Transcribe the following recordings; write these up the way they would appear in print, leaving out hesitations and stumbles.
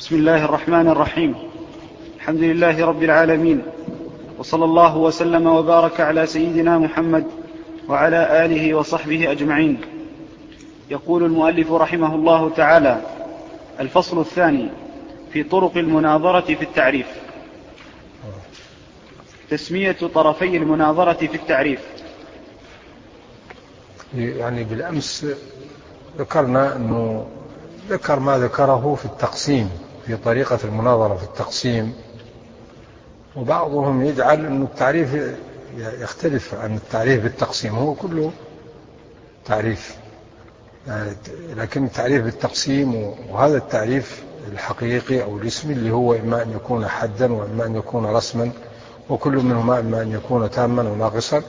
بسم الله الرحمن الرحيم. الحمد لله رب العالمين، وصلى الله وسلم وبارك على سيدنا محمد وعلى آله وصحبه أجمعين. يقول المؤلف رحمه الله تعالى: الفصل الثاني في طرق المناظرة في التعريف. تسمية طرفي المناظرة في التعريف. يعني بالأمس ذكرنا أنه ذكر ما ذكره في التقسيم، في طريقة المناظرة في التقسيم، وبعضهم يجعل أن التعريف يختلف عن التعريف بالتقسيم، هو كله تعريف يعني، لكن التعريف بالتقسيم وهذا التعريف الحقيقي أو الاسمي اللي هو إما أن يكون حدا وإما أن يكون رسما، وكل منهما إما أن يكون تاما وناقصا.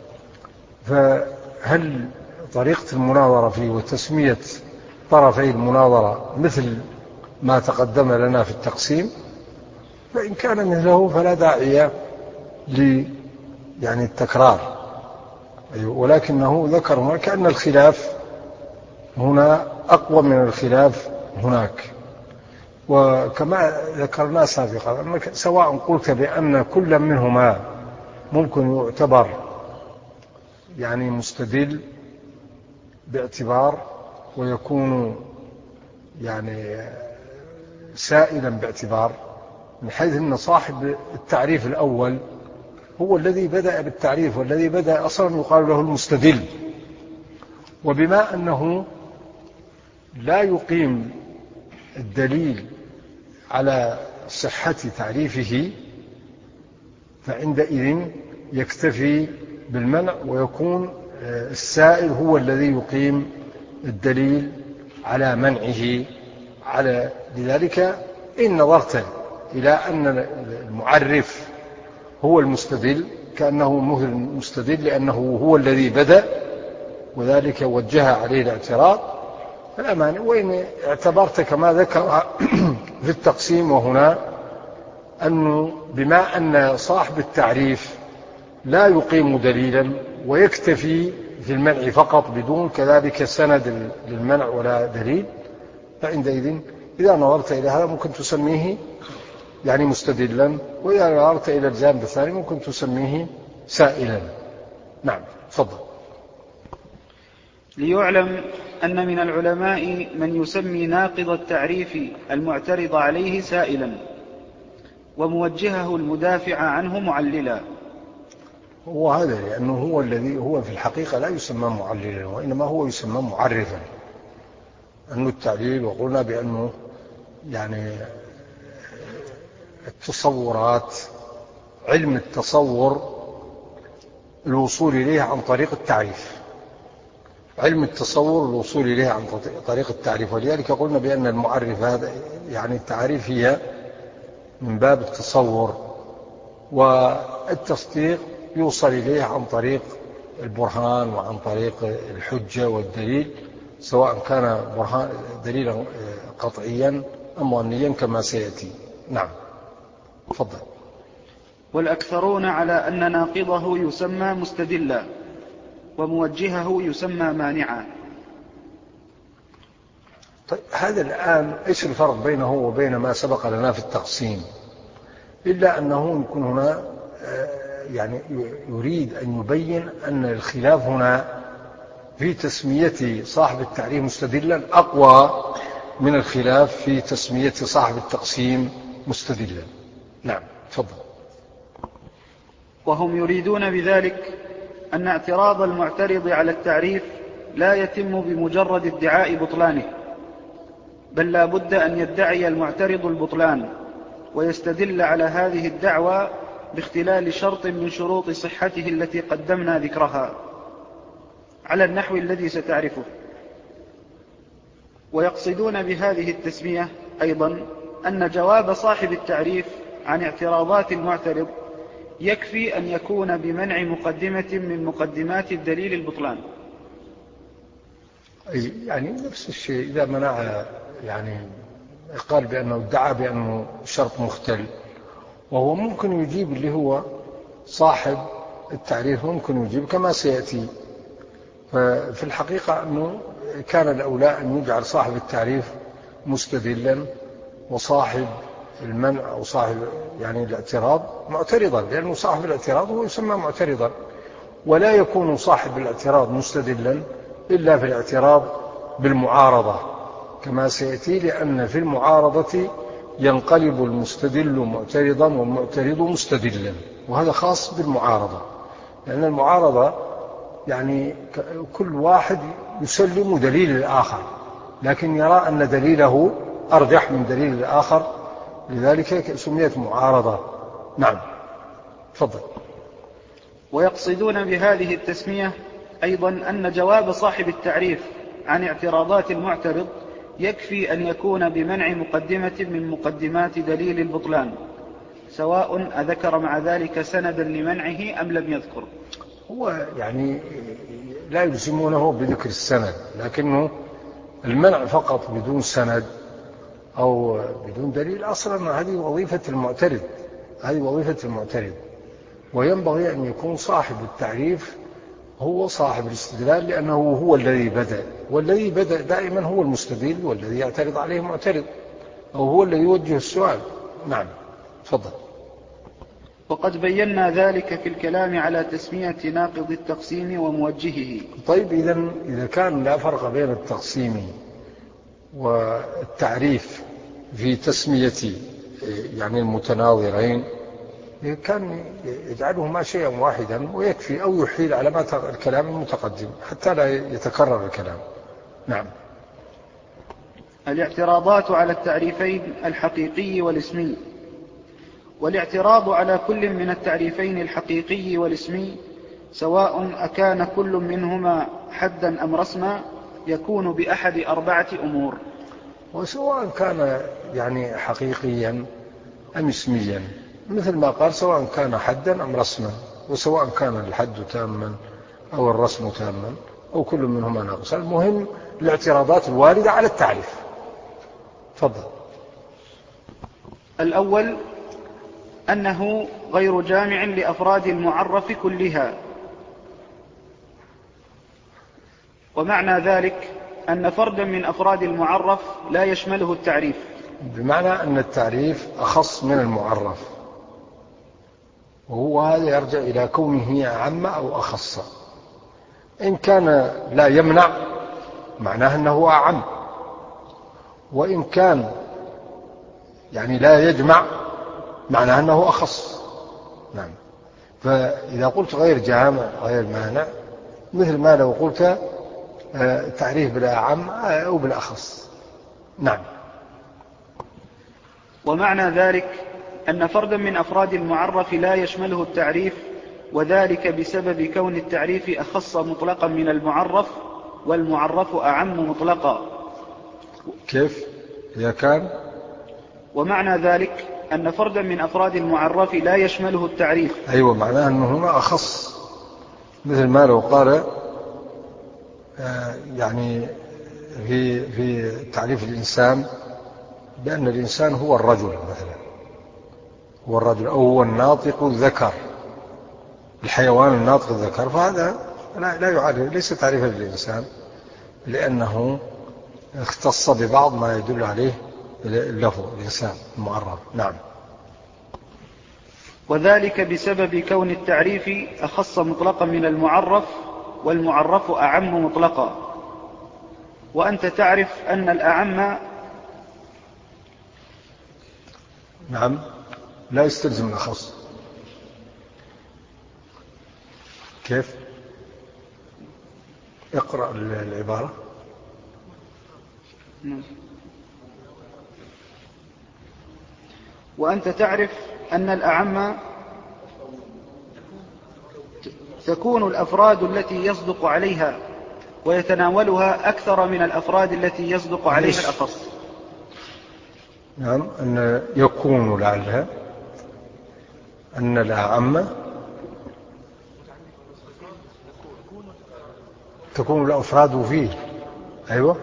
فهل طريقة المناظرة فيه وتسمية طرفي المناظرة مثل ما تقدم لنا في التقسيم؟ فإن كان مثله فلا داعي يعني التكرار، ولكنه ذكر كأن الخلاف هنا أقوى من الخلاف هناك. وكما ذكرنا سابقا أنك سواء قلت بأن كل منهما ممكن يعتبر يعني مستدل باعتبار، ويكون يعني سائلا باعتبار، من حيث أن صاحب التعريف الأول هو الذي بدأ بالتعريف، والذي بدأ أصلا يقال له المستدل. وبما أنه لا يقيم الدليل على صحة تعريفه، فعندئذ يكتفي بالمنع، ويكون السائل هو الذي يقيم الدليل على منعه. لذلك إن نظرت إلى أن المعرف هو المستدل كأنه مثل المستدل لأنه هو الذي بدأ وذلك وجه عليه الاعتراض، فلا مانع. وإن اعتبرت كما ذكر في التقسيم وهنا أنه بما أن صاحب التعريف لا يقيم دليلا ويكتفي في المنع فقط بدون كذلك سند للمنع ولا دليل، فعندئذ إذا نظرت إلى هذا ممكن تسميه يعني مستدلا، وإذا نظرت إلى الجانب الثاني ممكن تسميه سائلا. نعم، تفضل. ليعلم أن من العلماء من يسمي ناقض التعريف المعترض عليه سائلا، وموجهه المدافع عنه معللا. وهذا لأنه هو الذي هو في الحقيقة لا يسمى معللا، وإنما هو يسمى معرفا. أنه التعليل، وقلنا بأنه يعني التصورات، علم التصور الوصول إليه عن طريق التعريف، علم التصور الوصول إليه عن طريق التعريف. ولذلك قلنا بأن المعرف هذا يعني التعريف هي من باب التصور، والتصديق يوصل إليه عن طريق البرهان وعن طريق الحجة والدليل، سواء كان برهان دليلا قطعيا أم ظنيا كما سيأتي. نعم، تفضل. والأكثرون على أن ناقضه يسمى مستدلا، وموجهه يسمى مانعا. طيب، هذا الآن إيش الفرق بينه وبين ما سبق لنا في التقسيم؟ إلا أنه يكون هنا يعني يريد أن يبين أن الخلاف هنا في تسمية صاحب التعريف مستدلا أقوى من الخلاف في تسمية صاحب التقسيم مستدلا. نعم، تفضل. وهم يريدون بذلك أن اعتراض المعترض على التعريف لا يتم بمجرد ادعاء بطلانه، بل لا بد أن يدعي المعترض البطلان، ويستدل على هذه الدعوى باختلال شرط من شروط صحته التي قدمنا ذكرها على النحو الذي ستعرفه. ويقصدون بهذه التسمية أيضا أن جواب صاحب التعريف عن اعتراضات المعترض يكفي أن يكون بمنع مقدمة من مقدمات الدليل البطلان. يعني نفس الشيء إذا منع، يعني قال بأنه ادعى بأنه شرط مختل، وهو ممكن يجيب اللي هو صاحب التعريف ممكن يجيب كما سيأتي. ففي الحقيقة أنه كان الأولى أن يجعل صاحب التعريف مستدلا، وصاحب المنع أو صاحب يعني الاعتراض معترضا، لأنه صاحب الاعتراض هو يسمى معترضا. ولا يكون صاحب الاعتراض مستدلا إلا في الاعتراض بالمعارضة كما سيأتي، لأن في المعارضة ينقلب المستدل معترضا والمعترض مستدلا، وهذا خاص بالمعارضة، لأن المعارضة يعني كل واحد يسلم دليل الآخر لكن يرى أن دليله أرجح من دليل الآخر، لذلك سميت معارضة. نعم تفضل. ويقصدون بهذه التسمية أيضا أن جواب صاحب التعريف عن اعتراضات المعترض يكفي أن يكون بمنع مقدمة من مقدمات دليل البطلان، سواء أذكر مع ذلك سندا لمنعه أم لم يذكر. هو يعني لا يلزمونه بذكر السند، لكنه المنع فقط بدون سند أو بدون دليل أصلا هذه وظيفة المعترض، هذه وظيفة المعترض. وينبغي أن يكون صاحب التعريف هو صاحب الاستدلال، لأنه هو الذي بدأ، والذي بدأ دائما هو المستدل، والذي يعترض عليه معترض أو هو الذي يوجه السؤال. نعم تفضل. وقد بينا ذلك في الكلام على تسمية ناقض التقسيم وموجهه. طيب إذا كان لا فرق بين التقسيم والتعريف في تسمية يعني المتناظرين، كان يجعلهما شيئا واحدا ويكفي، أو يحيل على الكلام المتقدم حتى لا يتكرر الكلام. نعم. الاعتراضات على التعريفين الحقيقي والاسمي. والاعتراض على كل من التعريفين الحقيقي والاسمي سواء أكان كل منهما حدا أم رسما يكون بأحد 4 أمور. وسواء كان يعني حقيقيا أم اسميا، مثل ما قال سواء كان حدا أم رسما، وسواء كان الحد تاما أو الرسم تاما أو كل منهما ناقصا. المهم الاعتراضات الواردة على التعريف. تفضل. الأول أنه غير جامع لأفراد المعرف كلها، ومعنى ذلك أن فردا من أفراد المعرف لا يشمله التعريف، بمعنى أن التعريف أخص من المعرف، وهو هذا يرجع إلى كونه أعم أو أخص. إن كان لا يمنع معناه أنه أعم، وإن كان يعني لا يجمع معناه أنه أخص. نعم. فإذا قلت غير جامع غير مانع، مثل ما لو قلت تعريف بالأعم أو بالأخص. نعم. ومعنى ذلك أن فردا من أفراد المعرف لا يشمله التعريف، وذلك بسبب كون التعريف أخص مطلقا من المعرف، والمعرف أعم مطلقا. كيف إذا كان؟ ومعنى ذلك أن فردا من أفراد المعرف لا يشمله التعريف. أيوة، معناه أنه هنا أخص، مثل ما لو قال يعني في تعريف الإنسان بأن الإنسان هو الرجل مثلا، هو الرجل أو هو الناطق الذكر، الحيوان الناطق الذكر، فهذا لا يعرف، ليس تعريفا للإنسان، لأنه اختص ببعض ما يدل عليه له الإنسان المعرف. نعم. وذلك بسبب كون التعريف أخص مطلقا من المعرف، والمعرف أعم مطلقا. وأنت تعرف أن الأعم نعم لا يستلزم الأخص. كيف؟ اقرأ العبارة. وأنت تعرف أن الأعم تكون الأفراد التي يصدق عليها ويتناولها أكثر من الأفراد التي يصدق عليها الأخص. نعم، أن يكون لعلها أن الأعم تكون الأفراد فيه. أيوة،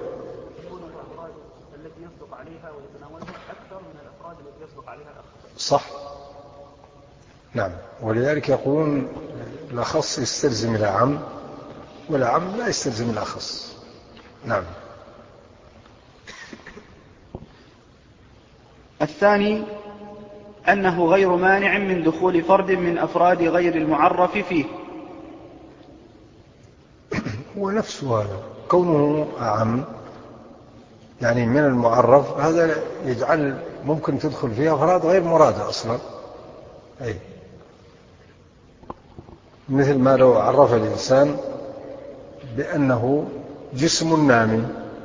التي يصدق عليها ويتناولها أكثر من الأفراد التي يصدق عليها الأخص. صح. نعم، ولذلك يقولون الأخص يستلزم الأعم، والأعم لا يستلزم الأخص. نعم. الثاني أنه غير مانع من دخول فرد من أفراد غير المعرف فيه. هو نفسه هذا كونه أعم يعني من المعرف، هذا يجعل ممكن تدخل فيها أفراد غير مرادة أصلا. أي مثل ما لو عرف الإنسان بأنه جسم نامي،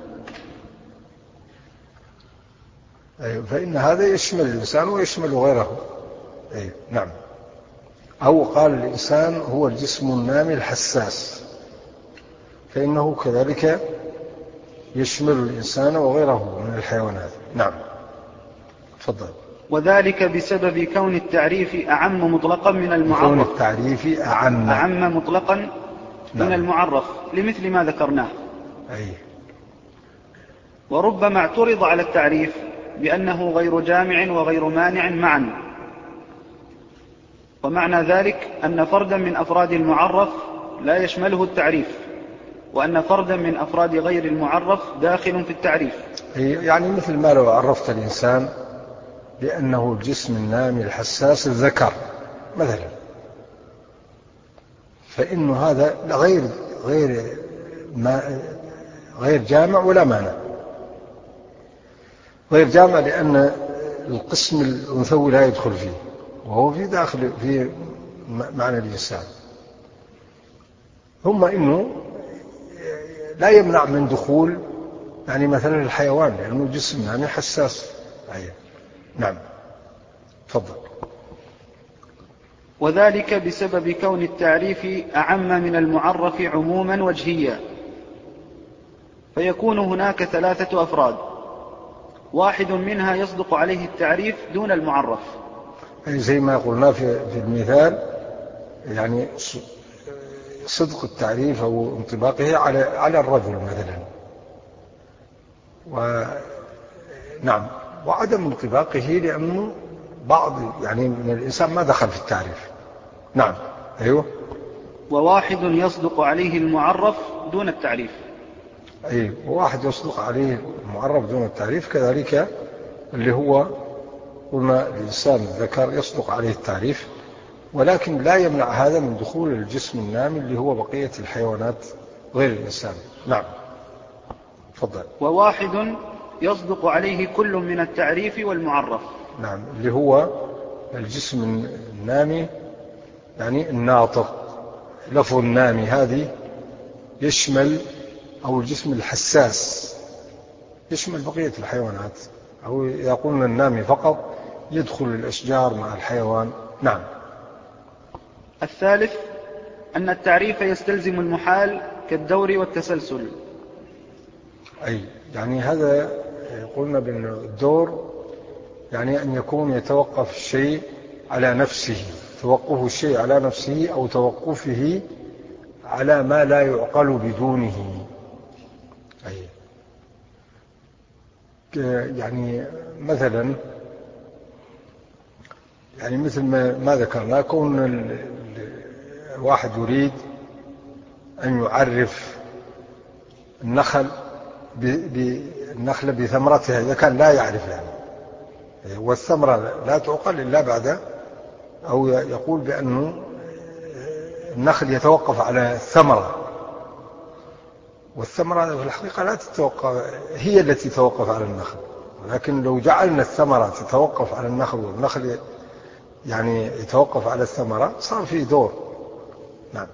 أي فإن هذا يشمل الإنسان ويشمل غيره. أي نعم. أو قال الإنسان هو الجسم النامي الحساس، فإنه كذلك يشمل الإنسان وغيره من الحيوانات. نعم تفضل. وذلك بسبب كون التعريف أعم مطلقا من المعرف. كون التعريف أعم مطلقا نعم. من المعرف لمثل ما ذكرناه. أي. وربما اعترض على التعريف بأنه غير جامع وغير مانع معا، ومعنى ذلك أن فردا من أفراد المعرف لا يشمله التعريف، وأن فردا من أفراد غير المعرف داخل في التعريف. يعني مثل ما لو عرفت الإنسان بأنه الجسم النامي الحساس الذكر مثلا، فإنه هذا غير جامع ولا مانع. غير جامع لأن القسم الأنثوي لا يدخل فيه، وهو في داخل في معنى الإنسان. ثم إنه لا يمنع من دخول يعني مثلا الحيوان لأنه جسم نامي حساس. نعم تفضل. وذلك بسبب كون التعريف أعم من المعرف عموما وجهيا، فيكون هناك 3 أفراد، واحد منها يصدق عليه التعريف دون المعرف. أي زي ما قلنا في المثال، يعني صدق التعريف أو انطباقه على الرجل مثلا، نعم، وعدم انطباقه لأنه بعض يعني من الإنسان ما دخل في التعريف. نعم أيوه. وواحد يصدق عليه المعرف دون التعريف. أي وواحد يصدق عليه المعرف دون التعريف كذلك، اللي هو قلنا الإنسان الذكر يصدق عليه التعريف، ولكن لا يمنع هذا من دخول الجسم النامي اللي هو بقية الحيوانات غير الإنسان. نعم تفضل. وواحد يصدق عليه كل من التعريف والمعرف. نعم اللي هو الجسم النامي يعني الناطق. لفظ النامي هذه يشمل، أو الجسم الحساس يشمل بقية الحيوانات، أو يقولون النامي فقط يدخل الأشجار مع الحيوان. نعم. الثالث أن التعريف يستلزم المحال كالدور والتسلسل. أي يعني هذا قلنا بأن الدور يعني أن يكون يتوقف الشيء على نفسه، توقف الشيء على نفسه أو توقفه على ما لا يعقل بدونه. أي يعني مثلا يعني مثل ما ذكرنا، كون الواحد يريد أن يعرف النخلة بثمرتها إذا كان لا يعرف يعني، والثمرة لا تعقل إلا بعد، أو يقول بأنه النخل يتوقف على الثمرة، والثمرة في الحقيقة لا تتوقف، هي التي تتوقف على النخل، ولكن لو جعلنا الثمرة تتوقف على النخل والنخل يعني يتوقف على الثمرة صار فيه دور. نعم.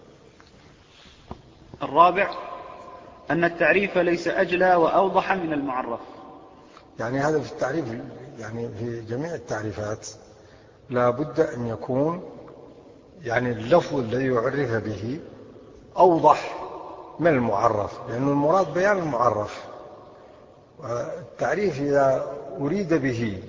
الرابع أن التعريف ليس أجلى وأوضح من المعرف. يعني هذا في التعريف، يعني في جميع التعريفات لا بد أن يكون يعني اللفظ الذي يعرف به أوضح من المعرف، لأن المراد بيان المعرف. والتعريف إذا أريد به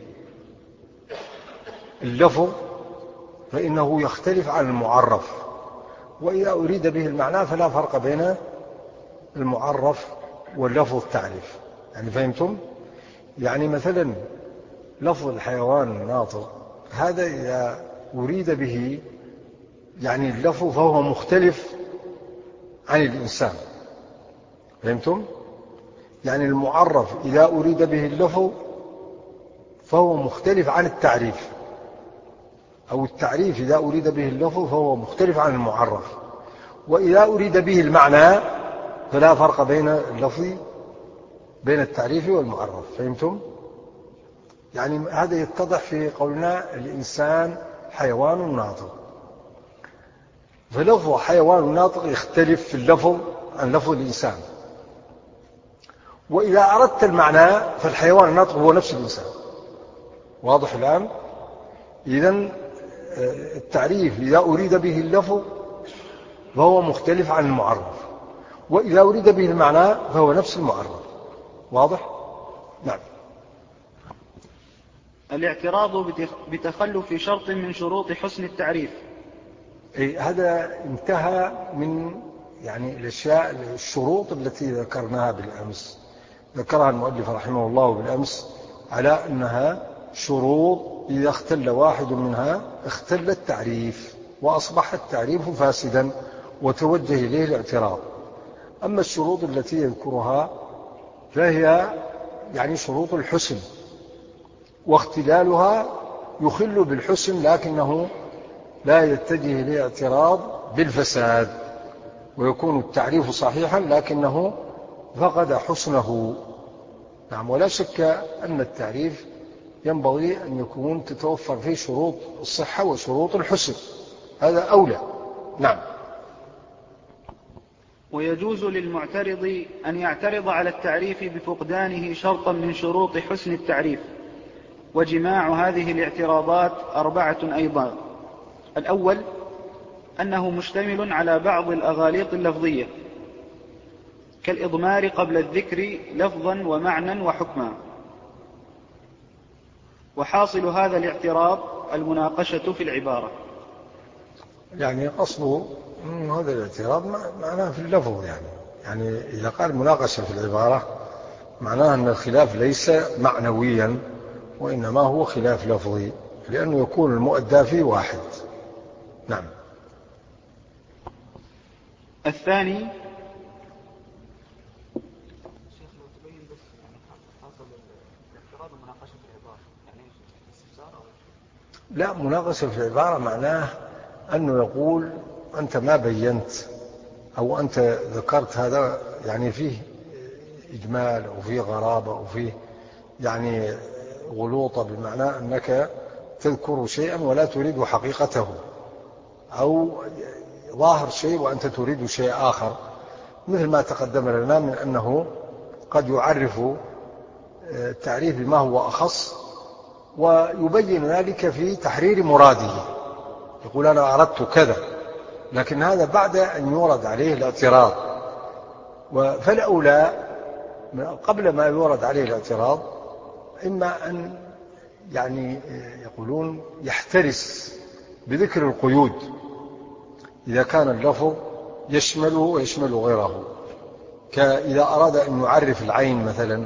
اللفظ فإنه يختلف عن المعرف، وإذا أريد به المعنى فلا فرق بين المعرف واللفظ التعريف. يعني فهمتم؟ يعني مثلا لفظ الحيوان الناطق هذا إذا أريد به يعني اللفظ فهو مختلف عن الإنسان. فهمتم؟ يعني المعرف إذا أريد به اللفظ فهو مختلف عن التعريف، أو التعريف إذا أريد به اللفظ فهو مختلف عن المعرف، وإذا أريد به المعنى فلا فرق بين اللفظ بين التعريف والمعرف. فهمتم؟ يعني هذا يتضح في قولنا الإنسان حيوان ناطق، فلفظ حيوان ناطق يختلف في اللفظ عن لفظ الإنسان. وإذا أردت المعنى فالحيوان الناطق هو نفس الإنسان. واضح الآن؟ إذن التعريف إذا أريد به اللفظ فهو مختلف عن المعرف، وإذا أريد به المعنى فهو نفس المعرف. واضح؟ نعم. الاعتراض بتخلف شرط من شروط حسن التعريف. هذا انتهى من يعني الأشياء الشروط التي ذكرناها بالأمس، ذكرها المؤلف رحمه الله بالأمس على أنها شروط إذا اختل واحد منها اختل التعريف وأصبح التعريف فاسدا وتوجه إليه الاعتراض. أما الشروط التي يذكرها فهي يعني شروط الحسن، واختلالها يخل بالحسن لكنه لا يتجه إليه اعتراض بالفساد، ويكون التعريف صحيحا لكنه فقد حسنه. نعم. ولا شك أن التعريف ينبغي أن يكون تتوفر فيه شروط الصحة وشروط الحسن، هذا أولى. نعم. ويجوز للمعترض أن يعترض على التعريف بفقدانه شرطا من شروط حسن التعريف، وجماع هذه الاعتراضات 4 أيضا. الأول أنه مشتمل على بعض الأغاليط اللفظية كالإضمار قبل الذكر لفظا ومعنى وحكما، وحاصل هذا الاعتراض المناقشة في العبارة. يعني أصله هذا الاعتراض معناه في اللفظ، يعني إذا قال مناقشة في العبارة معناه أن الخلاف ليس معنويا وإنما هو خلاف لفظي، لأنه يكون المؤدى فيه واحد. نعم. الثاني لا، مناقشة في العبارة معناه أنه يقول أنت ما بينت، أو أنت ذكرت هذا يعني فيه إجمال أو فيه غرابة أو فيه يعني غلوطة، بمعنى أنك تذكر شيئا ولا تريد حقيقته، أو ظاهر شيء وأنت تريد شيء آخر، مثل ما تقدم لنا من أنه قد يعرف التعريف بما هو أخص ويبين ذلك في تحرير مراده، يقول أنا أردت كذا، لكن هذا بعد أن يورد عليه الاعتراض. فالأولى قبل ما يورد عليه الاعتراض إما أن يعني يقولون يحترس بذكر القيود إذا كان اللفظ يشمله ويشمل غيره، كإذا أراد أن يعرف العين مثلا،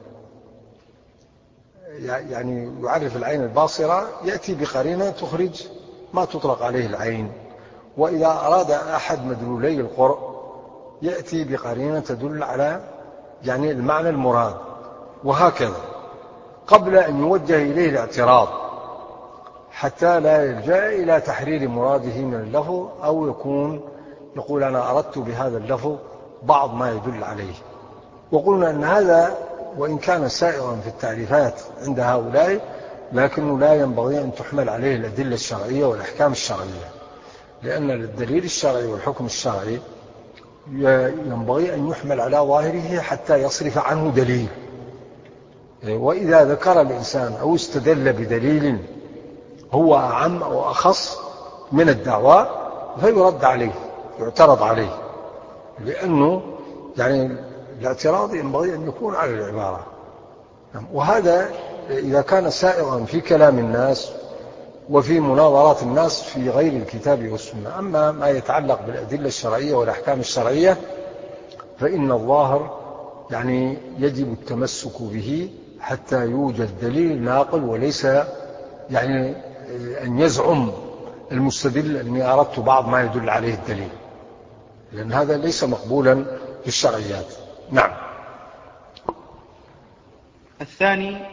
يعني يعرف العين الباصرة يأتي بقرينة تخرج ما تطلق عليه العين، وإذا أراد أحد مدلولي القرء يأتي بقرينة تدل على يعني المعنى المراد، وهكذا قبل أن يوجه إليه الاعتراض، حتى لا يلجأ إلى تحرير مراده من اللفظ، أو يقول أنا أردت بهذا اللفظ بعض ما يدل عليه. وقلنا أن هذا وإن كان سائغا في التعريفات عند هؤلاء، لكنه لا ينبغي أن تحمل عليه الأدلة الشرعية والأحكام الشرعية، لأن الدليل الشرعي والحكم الشرعي ينبغي أن يحمل على ظاهره حتى يصرف عنه دليل. وإذا ذكر الإنسان أو استدل بدليل هو أعم أو أخص من الدعوى فيرد عليه، يعترض عليه، لأنه يعني الاعتراض ينبغي أن يكون على العبارة. وهذا إذا كان سائغا في كلام الناس وفي مناظرات الناس في غير الكتاب والسنة. أما ما يتعلق بالأدلة الشرعية والأحكام الشرعية فإن الظاهر يعني يجب التمسك به حتى يوجد دليل ناقل، وليس يعني أن يزعم المستدل أني أردت بعض ما يدل عليه الدليل، لأن هذا ليس مقبولا في الشرعيات. نعم. الثاني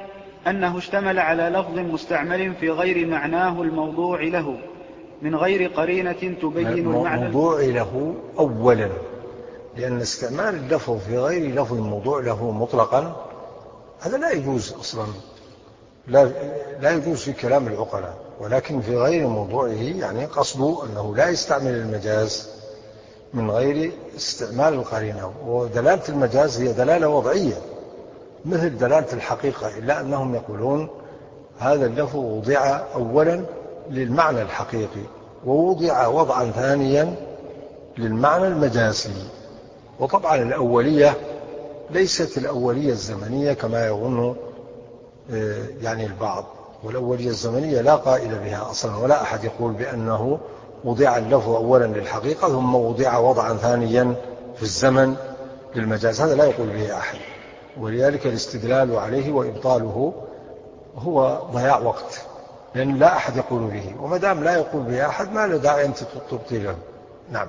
أنه اشتمل على لفظ مستعمل في غير معناه الموضوع له من غير قرينة تبين المعنى موضوع له أولا، لأن استعمال اللفظ في غير لفظ موضوع له مطلقا هذا لا يجوز أصلا، لا يجوز في كلام العقلاء، ولكن في غير موضوعه يعني قصده أنه لا يستعمل المجاز من غير استعمال القرينة. ودلالة المجاز هي دلالة وضعية مثل دلالة الحقيقة، إلا أنهم يقولون هذا اللفظ وضع أولا للمعنى الحقيقي ووضع وضعا ثانيا للمعنى المجازي. وطبعا الأولية ليست الأولية الزمنية كما يظن يعني البعض، والأولية الزمنية لا قائل بها أصلا، ولا أحد يقول بأنه وضع اللفظ أولا للحقيقة ثم وضع وضعا ثانيا في الزمن للمجاز، هذا لا يقول به أحد، ولذلك الاستدلال عليه وإبطاله هو ضياع وقت، لأن لا أحد يقول به، وما دام لا يقول به أحد ما له داعي أن تبطله. نعم.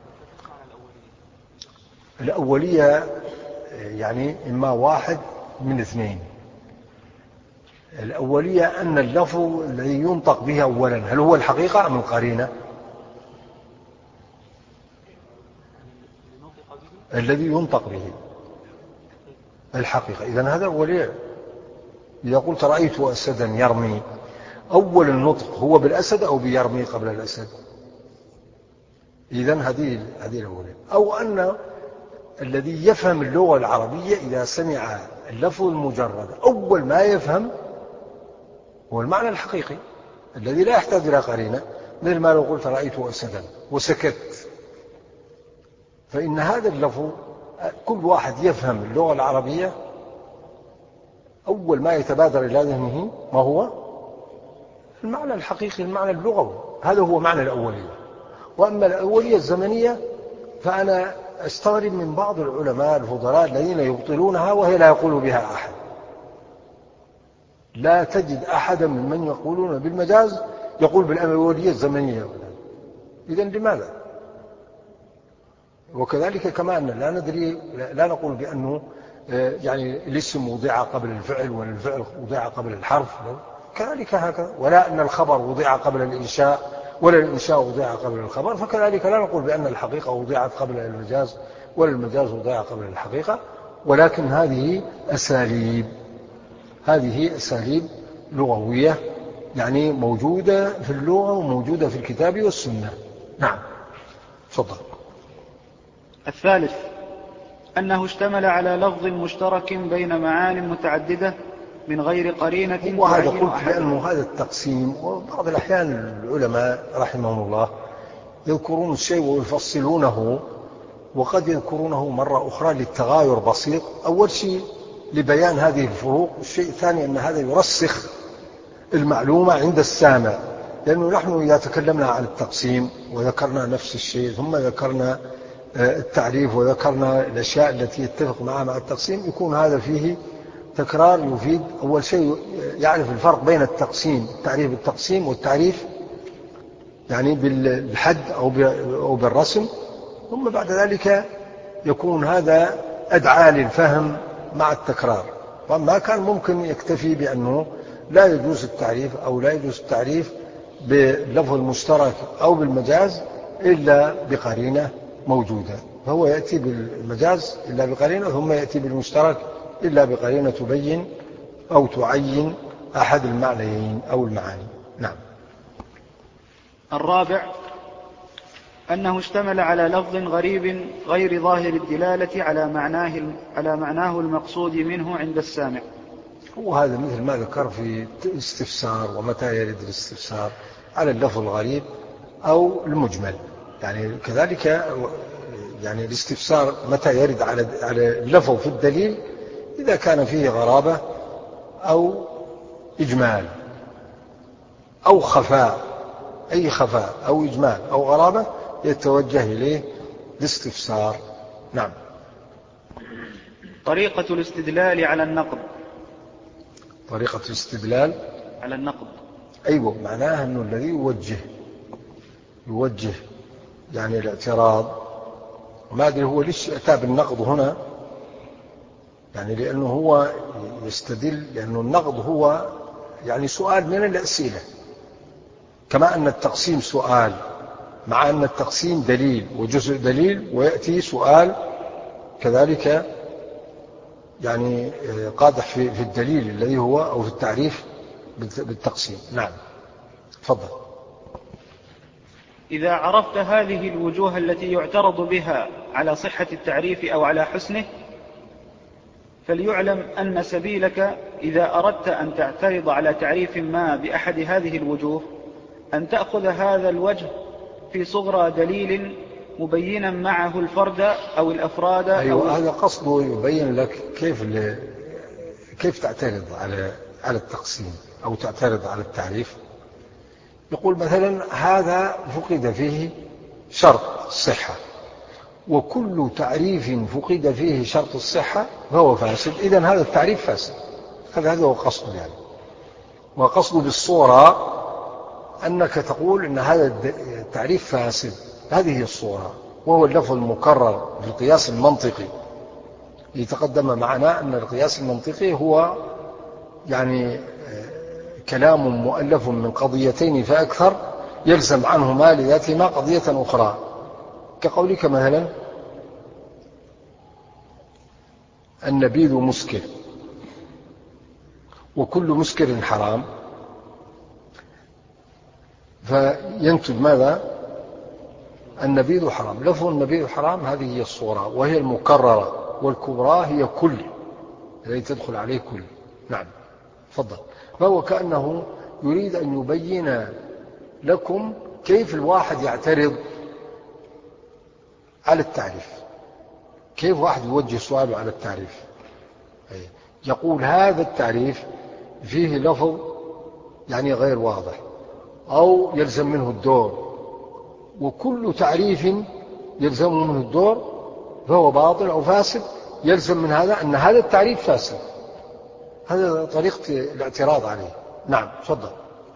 الأولية يعني إما واحد من اثنين. الأولية أن اللفظ الذي ينطق به أولا هل هو الحقيقة أم القرينة؟ الذي ينطق به الحقيقة، إذن هذا أولية. إذا قلت رأيت أسدا يرمي، أول النطق هو بالأسد أو بيرمي قبل الأسد؟ إذن هذه الأولية. أو أن الذي يفهم اللغة العربية إذا سمع اللفظ المجرد أول ما يفهم هو المعنى الحقيقي الذي لا يحتاج إلى قرينة، مثل ما لو قلت رأيت أسدا وسكت، فإن هذا اللفظ كل واحد يفهم اللغة العربية أول ما يتبادر إلى ذهنه ما هو المعنى الحقيقي، المعنى اللغوي، هذا هو معنى الأولية. وأما الأولية الزمنية فأنا أستغرب من بعض العلماء الفضلاء الذين يبطلونها وهي لا يقول بها أحد. لا تجد أحدا ممن يقولون بالمجاز يقول بالأولية الزمنية. إذن لماذا؟ وكذلك كما أن لا ندري، لا نقول بأنه يعني الاسم وضع قبل الفعل ولا الفعل وضع قبل الحرف، كذلك هكذا، ولا أن الخبر وضع قبل الإنشاء ولا الإنشاء وضع قبل الخبر، فكذلك لا نقول بأن الحقيقة وضعت قبل المجاز ولا المجاز وضع قبل الحقيقة. ولكن هذه أساليب لغوية يعني موجودة في اللغة وموجودة في الكتاب والسنة. نعم. تفضل. الثالث أنه اشتمل على لفظ مشترك بين معان متعددة من غير قرينة. وهذا قلت بأنه هذا التقسيم، وبعض الأحيان العلماء رحمهم الله يذكرون الشيء ويفصلونه، وقد يذكرونه مرة أخرى للتغاير بسيط. أول شيء لبيان هذه الفروق، والشيء الثاني أن هذا يرسخ المعلومة عند السامع، لأنه نحن إذا تكلمنا عن التقسيم وذكرنا نفس الشيء ثم ذكرنا التعريف وذكرنا الأشياء التي يتفق معها مع التقسيم يكون هذا فيه تكرار. يفيد أول شيء يعرف الفرق بين التقسيم، تعريف التقسيم والتعريف يعني بالحد أو بالرسم، ثم بعد ذلك يكون هذا أدعى للفهم مع التكرار. وما كان ممكن يكتفي بأنه لا يجوز التعريف أو لا يجوز التعريف باللفظ المشترك أو بالمجاز إلا بقرينة موجودة، فهو يأتي بالمجاز إلا بقرينة ثم يأتي بالمشترك إلا بقرينة تبين أو تعين أحد المعنيين أو المعاني. نعم. الرابع أنه اشتمل على لفظ غريب غير ظاهر الدلالة على معناه المقصود منه عند السامع. وهذا مثل ما ذكر في الاستفسار، ومتى يرد الاستفسار على اللفظ الغريب أو المجمل، يعني كذلك يعني الاستفسار متى يرد على اللفظ في الدليل إذا كان فيه غرابة أو إجمال أو خفاء، أي خفاء أو إجمال أو غرابة يتوجه إليه الاستفسار. نعم. طريقة الاستدلال على النقد. طريقة الاستدلال على النقد، أيوة، معناها أنه الذي يوجه يعني الاعتراض، ما أدري هو ليش أتى بالنقد هنا، يعني لأنه هو يستدل، لأنه النقد هو يعني سؤال من الأسئلة، كما أن التقسيم سؤال، مع أن التقسيم دليل وجزء دليل، ويأتي سؤال كذلك يعني قادح في الدليل الذي هو أو في التعريف بالتقسيم. نعم تفضل. إذا عرفت هذه الوجوه التي يعترض بها على صحة التعريف أو على حسنه، فليعلم أن سبيلك إذا أردت أن تعترض على تعريف ما بأحد هذه الوجوه أن تأخذ هذا الوجه في صغرى دليل مبينا معه الفرد أو الأفراد. أيوة، هذا قصده يبين لك كيف تعترض على التقسيم أو تعترض على التعريف. يقول مثلا هذا فقد فيه شرط الصحة، وكل تعريف فقد فيه شرط الصحة فهو فاسد، إذن هذا التعريف فاسد. هذا هو قصده يعني. وقصده بالصورة أنك تقول أن هذا التعريف فاسد، هذه هي الصورة، وهو اللفظ المكرر في القياس المنطقي. يتقدم معنا أن القياس المنطقي هو يعني كلام مؤلف من قضيتين فأكثر يلزم عنهما لذاتهما قضية أخرى، كقولك مثلا النبيذ مسكر، وكل مسكر حرام، فينتج ماذا؟ النبيذ حرام. لفظ النبيذ حرام هذه هي الصورة، وهي المكررة، والكبرى هي كل التي تدخل عليه كل. نعم تفضل. فهو كأنه يريد أن يبين لكم كيف الواحد يعترض على التعريف، كيف واحد يوجه سؤاله على التعريف. يقول هذا التعريف فيه لفظ يعني غير واضح أو يلزم منه الدور، وكل تعريف يلزم منه الدور فهو باطل أو فاسد، يلزم من هذا أن هذا التعريف فاسد. هذا طريقة الاعتراض عليه. نعم تفضل.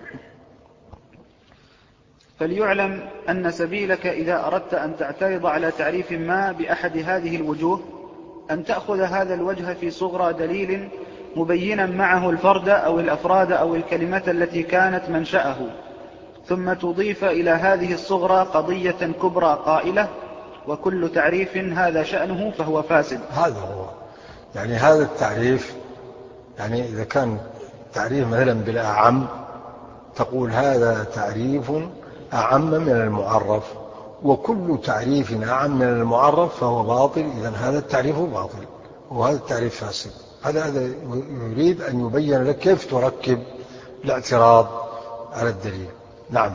فليعلم أن سبيلك إذا أردت أن تعترض على تعريف ما بأحد هذه الوجوه أن تأخذ هذا الوجه في صغرى دليل مبينا معه الفرد أو الأفراد أو الكلمة التي كانت منشأه، ثم تضيف إلى هذه الصغرى قضية كبرى قائلة وكل تعريف هذا شأنه فهو فاسد. هذا هو يعني هذا التعريف، يعني إذا كان تعريف مثلا بالأعم تقول هذا تعريف أعم من المعرف، وكل تعريف أعم من المعرف فهو باطل، إذن هذا التعريف باطل وهذا التعريف فاسد. هذا يريد أن يبين لك كيف تركب الاعتراض على الدليل. نعم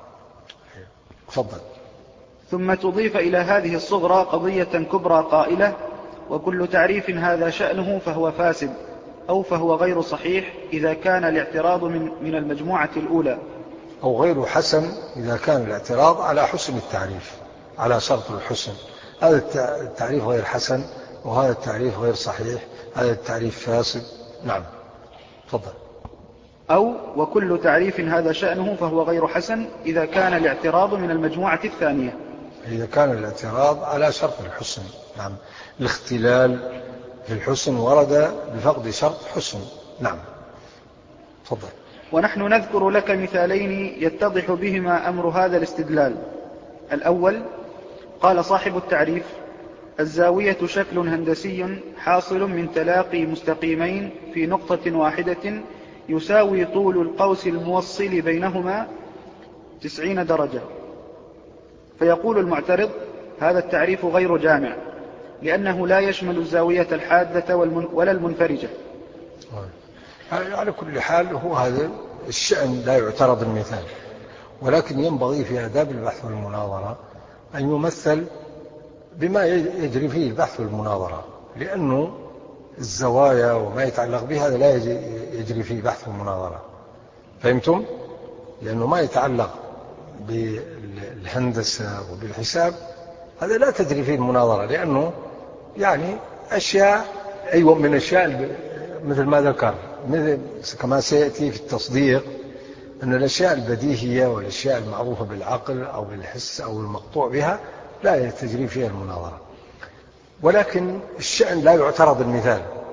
تفضل. ثم تضيف إلى هذه الصغرى قضية كبرى قائلة وكل تعريف هذا شأنه فهو فاسد أو فهو غير صحيح إذا كان الاعتراض من المجموعة الأولى، أو غير حسن إذا كان الاعتراض على حسن التعريف، على شرط الحسن. هذا التعريف غير حسن وهذا التعريف غير صحيح، هذا التعريف فاسد. نعم تفضل. أو وكل تعريف هذا شأنه فهو غير حسن إذا كان الاعتراض من المجموعة الثانية، إذا كان الاعتراض على شرط الحسن. نعم الاختلال في الحسن ورد بفقد شرط حسن. نعم تفضل. ونحن نذكر لك مثالين يتضح بهما أمر هذا الاستدلال. الأول قال صاحب التعريف الزاوية شكل هندسي حاصل من تلاقي مستقيمين في نقطة واحدة يساوي طول القوس الموصل بينهما 90 درجة. فيقول المعترض هذا التعريف غير جامع لأنه لا يشمل الزاوية الحادة ولا المنفرجة. على كل حال هو هذا الشأن لا يعترض المثال، ولكن ينبغي في آداب البحث والمناظرة أن يمثل بما يجري فيه البحث والمناظرة، لأنه الزوايا وما يتعلق بها هذا لا يجري فيه بحث والمناظرة. فهمتم؟ لأنه ما يتعلق بالهندسة وبالحساب هذا لا تجري فيه المناظرة، لأنه يعني أشياء من أشياء مثل ما ذكر، مثل كما سيأتي في التصديق أن الأشياء البديهية والأشياء المعروفة بالعقل أو بالحس أو المقطوع بها لا تجري فيها المناظرة. ولكن الشأن لا يعترض المثال،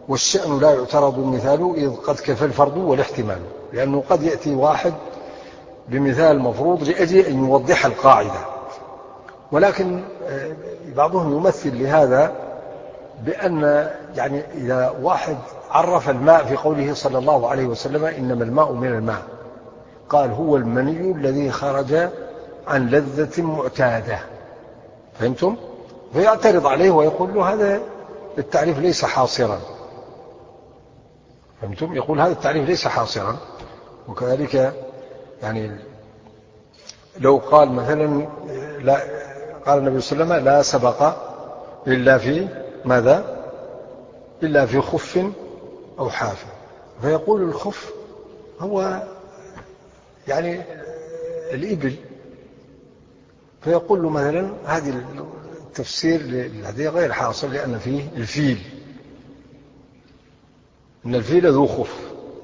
والشأن لا يعترض مثاله إذ قد كفى الفرض والاحتمال، لأنه قد يأتي واحد بمثال مفروض لأجل أن يوضح القاعدة، ولكن بعضهم يمثل لهذا بأن يعني إذا واحد عرف الماء في قوله صلى الله عليه وسلم إنما الماء من الماء، قال هو المني الذي خرج عن لذة معتادة، فهمتم؟ فيعترض عليه ويقول له هذا التعريف ليس حاصرا، فهمتم؟ يقول هذا التعريف ليس حاصرا. وكذلك يعني لو قال مثلا لا، قال النبي صلى الله عليه وسلم لا سبق إلا في ماذا؟ إلا في خف أو حافة، فيقول الخف هو يعني الإبل، فيقول له مثلا هذه التفسير الذي غير حاصل لأن فيه الفيل، إن الفيل ذو خف.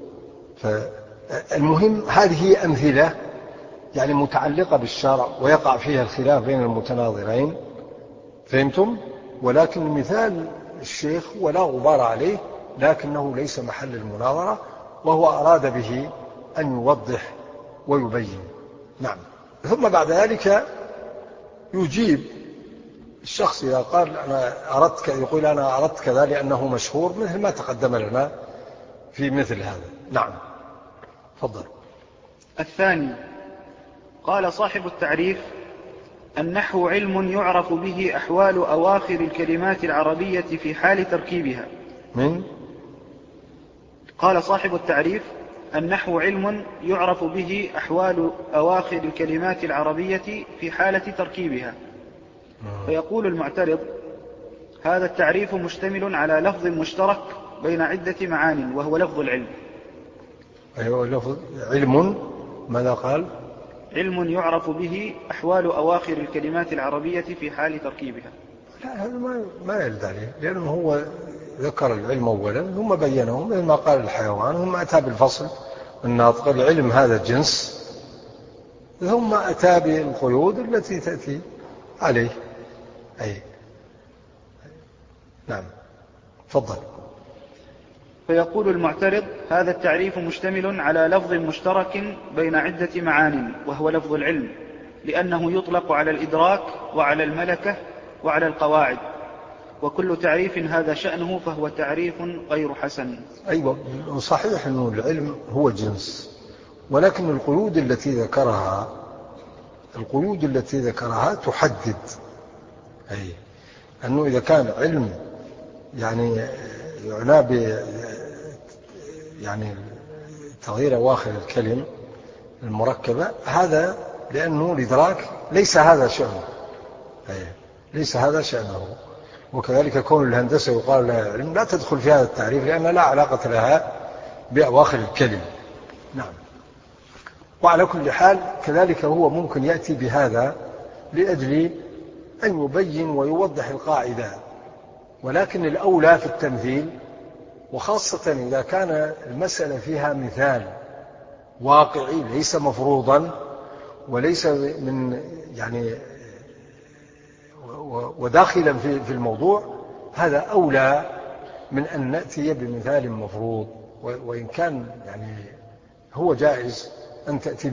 فالمهم هذه أمثلة يعني متعلقة بالشرع ويقع فيها الخلاف بين المتناظرين، فهمتم؟ ولكن مثال الشيخ ولا غبار عليه، لكنه ليس محل المناظرة، وهو أراد به أن يوضح ويبين. نعم. ثم بعد ذلك يجيب الشخص إذا قال أنا أردت، يقول أنا أردت كذا لأنه مشهور، مثل ما تقدم لنا في مثل هذا. نعم، تفضل. الثاني، قال صاحب التعريف: النحو علم يعرف به أحوال أواخر الكلمات العربية في حال تركيبها. قال صاحب التعريف: النحو علم يعرف به أحوال أواخر الكلمات العربية في حالة تركيبها. فيقول المعترض: هذا التعريف مشتمل على لفظ مشترك بين عدة معان، وهو لفظ العلم. أيوة، لفظ علم. ماذا قال؟ علم يعرف به أحوال أواخر الكلمات العربية في حال تركيبها. لا، هذا ما يرد عليه، لأنه هو ذكر العلم أولا ثم بينه، مثل ما قال الحيوان ثم أتى بالفصل الناطق. العلم هذا جنس، ثم أتى بالقيود التي تأتي عليه. أي نعم، تفضل. فيقول المعترض: هذا التعريف مشتمل على لفظ مشترك بين عدة معان، وهو لفظ العلم، لأنه يطلق على الإدراك وعلى الملكة وعلى القواعد، وكل تعريف هذا شأنه فهو تعريف غير حسن. أيوة، صحيح أنه العلم هو جنس، ولكن القيود التي ذكرها تحدد، أي أنه إذا كان علم يعني يعنى يعني تغيير أواخر الكلم المركبة، هذا لأنه الإدراك ليس هذا شأنه، ليس هذا شأنه. وكذلك كون الهندسة يقال لها علم لا تدخل في هذا التعريف، لأن لا علاقة لها بأواخر الكلم. نعم. وعلى كل حال كذلك هو ممكن يأتي بهذا لأجل أن يبين ويوضح القاعدة، ولكن الأولى في التمثيل، وخاصة إذا كان المسألة فيها مثال واقعي ليس مفروضا وليس من يعني وداخلا في الموضوع، هذا أولى من أن نأتي بمثال مفروض. وإن كان يعني هو جائز أن تأتي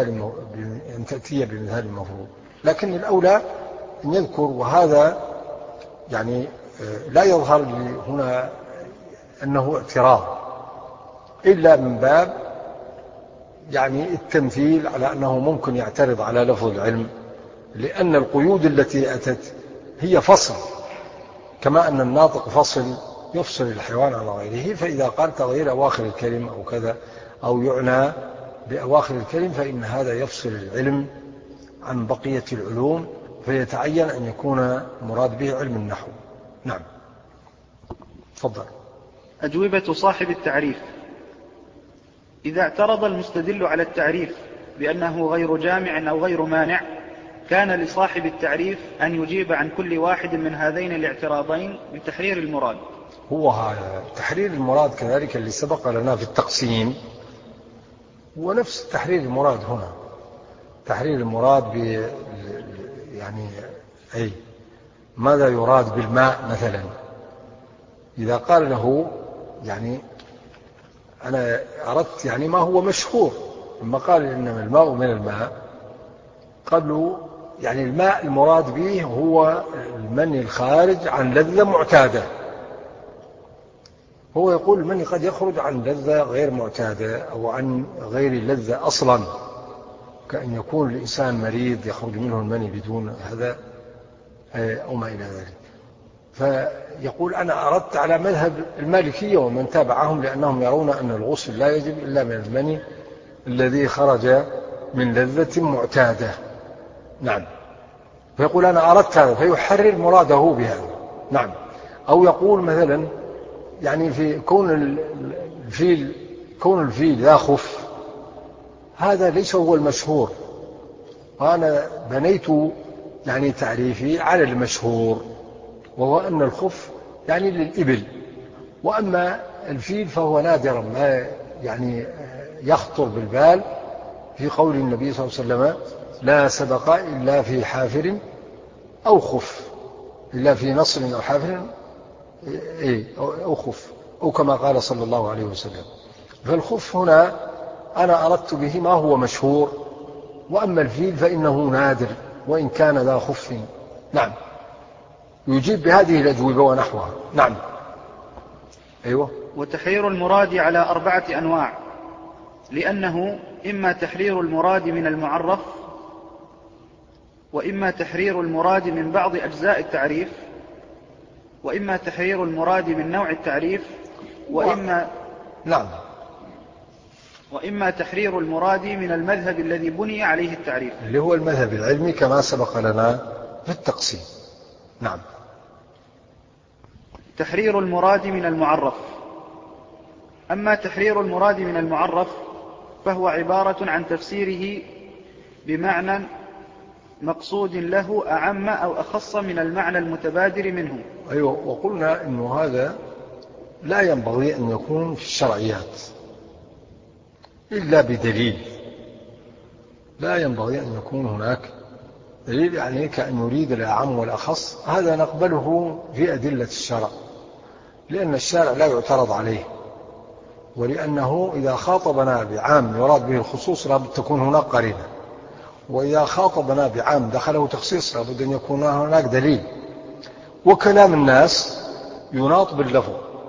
بمثال مفروض، لكن الأولى أن يذكر، وهذا يعني لا يظهر لي هنا أنه اعتراض، إلا من باب يعني التمثيل على أنه ممكن يعترض على لفظ العلم، لأن القيود التي أتت هي فصل، كما أن الناطق فصل يفصل الحيوان عن غيره. فإذا قال تغيير أواخر الكلم أو كذا أو يعنى بأواخر الكلم، فإن هذا يفصل العلم عن بقية العلوم، فيتعين أن يكون مراد به علم النحو. نعم، تفضل. أجوبة صاحب التعريف: إذا اعترض المستدل على التعريف بأنه غير جامع أو غير مانع، كان لصاحب التعريف أن يجيب عن كل واحد من هذين الاعتراضين بتحرير المراد. هو هذا تحرير المراد كذلك اللي سبق لنا في التقسيم، ونفس تحرير المراد هنا. تحرير المراد يعني ماذا يراد بالماء مثلا؟ إذا قال له يعني أنا أردت يعني ما هو مشهور لما قال إنما الماء من الماء، قبل يعني الماء المراد به هو المني الخارج عن لذة معتادة. هو يقول المني قد يخرج عن لذة غير معتادة أو عن غير لذة أصلا، كأن يكون الإنسان مريض يخرج منه المني بدون هذا أو ما إلى ذلك. فيقول أنا أردت على مذهب المالكية ومن تابعهم، لأنهم يرون أن الغسل لا يجب إلا من المني الذي خرج من لذة معتادة. نعم. فيقول أنا أردت هذا، فيحرر مراده بهذا. نعم. أو يقول مثلا يعني في كون الفيل لا خف، هذا ليس هو المشهور، وأنا بنيت يعني تعريفي على المشهور، وهو أن الخف يعني للإبل، وأما الفيل فهو نادرا ما يعني يخطر بالبال في قول النبي صلى الله عليه وسلم لا سبق إلا في حافر أو خف، إلا في نصر أو حافر أو خف، أو كما قال صلى الله عليه وسلم. فالخف هنا أنا أردت به ما هو مشهور، وأما الفيل فإنه نادر وإن كان ذا خف. نعم. يجيب بهذه الأجوبة ونحوها. نعم. أيوة. وتحرير المراد على 4 أنواع، لأنه إما تحرير المراد من المعرف، وإما تحرير المراد من بعض أجزاء التعريف، وإما تحرير المراد من نوع التعريف، نعم. وإما تحرير المراد من المذهب الذي بني عليه التعريف، اللي هو المذهب العلمي كما سبق لنا في التقسيم. نعم. تحرير المراد من المعرف. أما تحرير المراد من المعرف فهو عبارة عن تفسيره بمعنى مقصود له أعم أو أخص من المعنى المتبادر منه. أيوة. وقلنا أنه هذا لا ينبغي أن يكون في الشرعيات إلا بدليل، لا ينبغي أن يكون هناك دليل، يعني كأن يريد الأعم والأخص. هذا نقبله في أدلة الشرع، لأن الشارع لا يعترض عليه، ولأنه إذا خاطبنا بعام يراد به الخصوص لابد تكون هناك قرينة، وإذا خاطبنا بعام دخله تخصيص لابد أن يكون هناك دليل. وكلام الناس يناط باللفظ،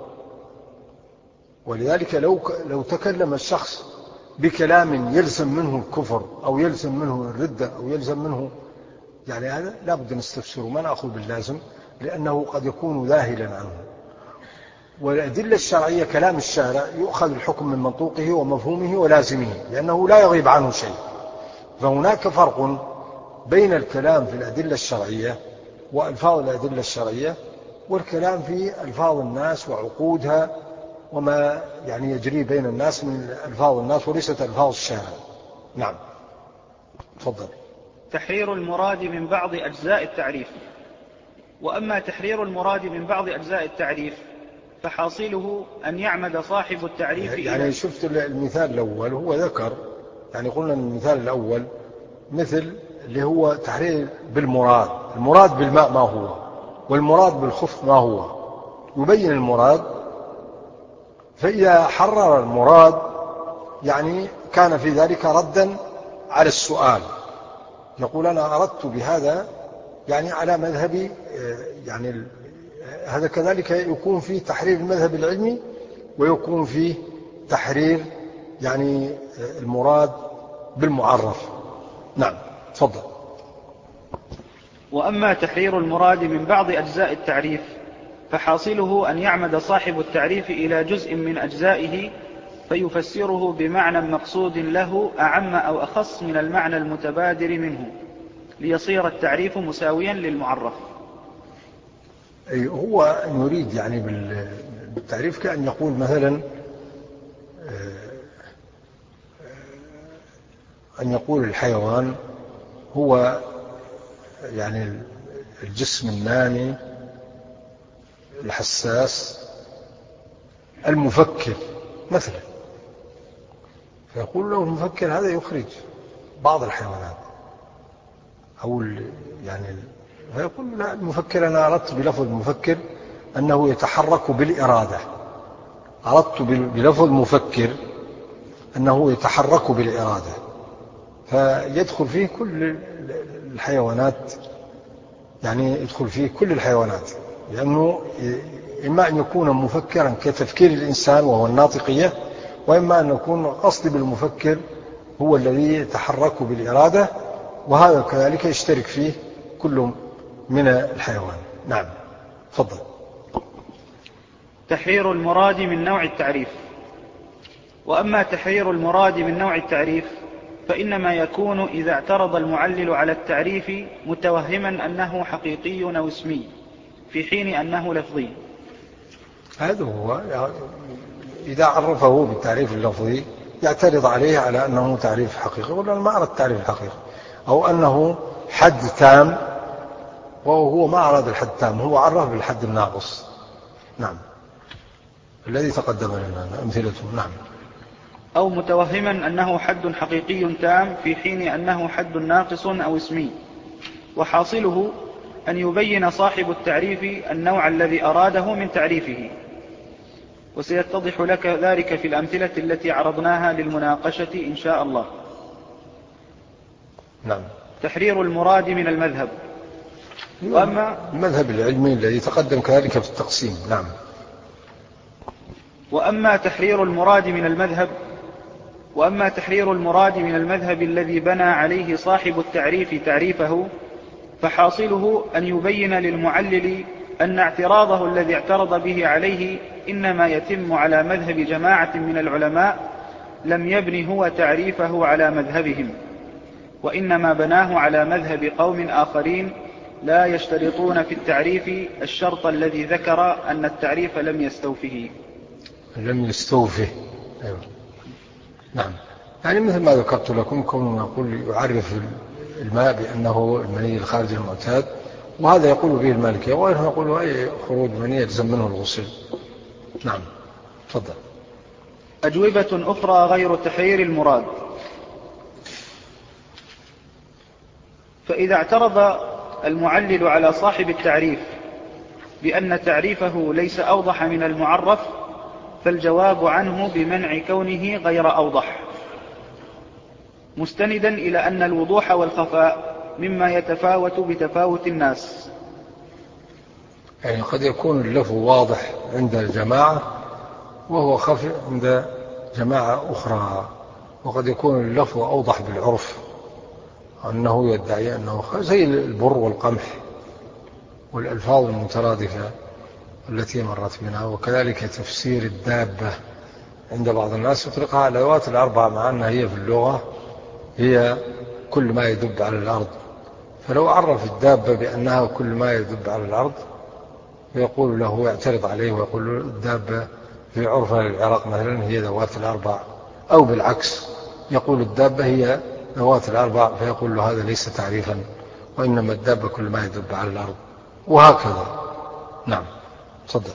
ولذلك لو تكلم الشخص بكلام يلزم منه الكفر أو يلزم منه الردة أو يلزم منه يعني هذا لابد نستفسره، ما نأخذ باللازم، لأنه قد يكون ذاهلا عنه. والأدلة الشرعية كلام الشارع يؤخذ الحكم من منطوقه ومفهومه ولازمه، لأنه لا يغيب عنه شيء. فهناك فرق بين الكلام في الأدلة الشرعية وألفاظ الأدلة الشرعية والكلام في ألفاظ الناس وعقودها وما يعني يجري بين الناس من ألفاظ الناس وليست ألفاظ الشارع. نعم. تفضل. تحرير المراد من بعض أجزاء التعريف. وأما تحرير المراد من بعض أجزاء التعريف فحاصله أن يعمد صاحب التعريف يعني شفت المثال الأول هو ذكر، يعني قلنا المثال الأول مثل اللي هو تحرير بالمراد، المراد بالماء ما هو، والمراد بالخف ما هو، يبين المراد. فإذا حرر المراد يعني كان في ذلك ردا على السؤال، يقول أنا أردت بهذا يعني على مذهبي، يعني هذا كذلك يكون فيه تحرير المذهب العلمي ويكون فيه تحرير يعني المراد بالمعرف. نعم. تفضل. وأما تحرير المراد من بعض أجزاء التعريف فحاصله أن يعمد صاحب التعريف إلى جزء من أجزائه فيفسره بمعنى مقصود له أعم أو أخص من المعنى المتبادر منه، ليصير التعريف مساويا للمعرف. أي هو يريد يعني بالتعريف كأن يقول مثلا أن يقول الحيوان هو يعني الجسم النامي الحساس المفكر مثلا، فيقول له المفكر هذا يخرج بعض الحيوانات أو يعني فيقول لا، المفكر أنا أردت بلفظ المفكر أنه يتحرك بالإرادة أردت بلفظ مفكر أنه يتحرك بالإرادة، فيدخل فيه كل الحيوانات، يعني يدخل فيه كل الحيوانات، لأنه إما أن يكون مفكرا كتفكير الإنسان وهو الناطقية، وإما أن يكون قصد بالمفكر هو الذي يتحرك بالإرادة، وهذا كذلك يشترك فيه كل من الحيوان. نعم، تفضل. تحرير المراد من نوع التعريف. وأما تحرير المراد من نوع التعريف فإنما يكون إذا اعترض المعلل على التعريف متوهما أنه حقيقي أو اسمي في حين أنه لفظي. هذا هو، إذا عرفه بالتعريف اللفظي يعترض عليه على أنه تعريف حقيقي، ولا ما أراد التعريف الحقيقي، أو أنه حد تام وهو ما أراد الحد التام، هو عرف بالحد الناقص. نعم، الذي تقدم لنا أمثلته. نعم. أو متوهما أنه حد حقيقي تام في حين أنه حد ناقص أو اسمي، وحاصله أن يبين صاحب التعريف النوع الذي أراده من تعريفه، وسيتضح لك ذلك في الأمثلة التي عرضناها للمناقشة إن شاء الله. نعم. تحرير المراد من المذهب. وأما المذهب العلمي الذي تقدم كذلك في التقسيم. نعم. وأما تحرير المراد من المذهب الذي بنى عليه صاحب التعريف تعريفه، فحاصله أن يبين للمعلل أن اعتراضه الذي اعترض به عليه إنما يتم على مذهب جماعة من العلماء لم يبن هو تعريفه على مذهبهم، وإنما بناه على مذهب قوم آخرين لا يشترطون في التعريف الشرط الذي ذكر أن التعريف لم يستوفه. أيوة. نعم، يعني مثل ما ذكرت لكم، كونه يقول يعرف الماء بأنه المني الخارج المعتاد، وهذا يقول به المالكية، وغيره يقول أي خروج مني يلزم منه الغسل. نعم، تفضل. أجوبة أخرى غير تحرير المراد. فإذا اعترض المعلل على صاحب التعريف بأن تعريفه ليس أوضح من المعرف، فالجواب عنه بمنع كونه غير أوضح، مستندا إلى أن الوضوح والخفاء مما يتفاوت بتفاوت الناس. يعني قد يكون اللفظ واضح عند جماعة وهو خفي عند جماعة أخرى، وقد يكون اللفظ أوضح بالعرف، أنه يدعي أنه زي البر والقمح والألفاظ المترادفة التي مرت بنا. وكذلك تفسير الدابة عند بعض الناس يطلقها على الأدوات الأربعة، مع أنها هي في اللغة هي كل ما يدب على الأرض، فلو عرف الدابة بأنها كل ما يدب على الأرض يقول له، يعترض عليه ويقول له الدابة في عرفها للعراق مثلا هي ذوات الأربع، أو بالعكس يقول الدابة هي ذوات الأربع، فيقول له هذا ليس تعريفا، وإنما الدابة كل ما يدب على الأرض، وهكذا. نعم، صدق.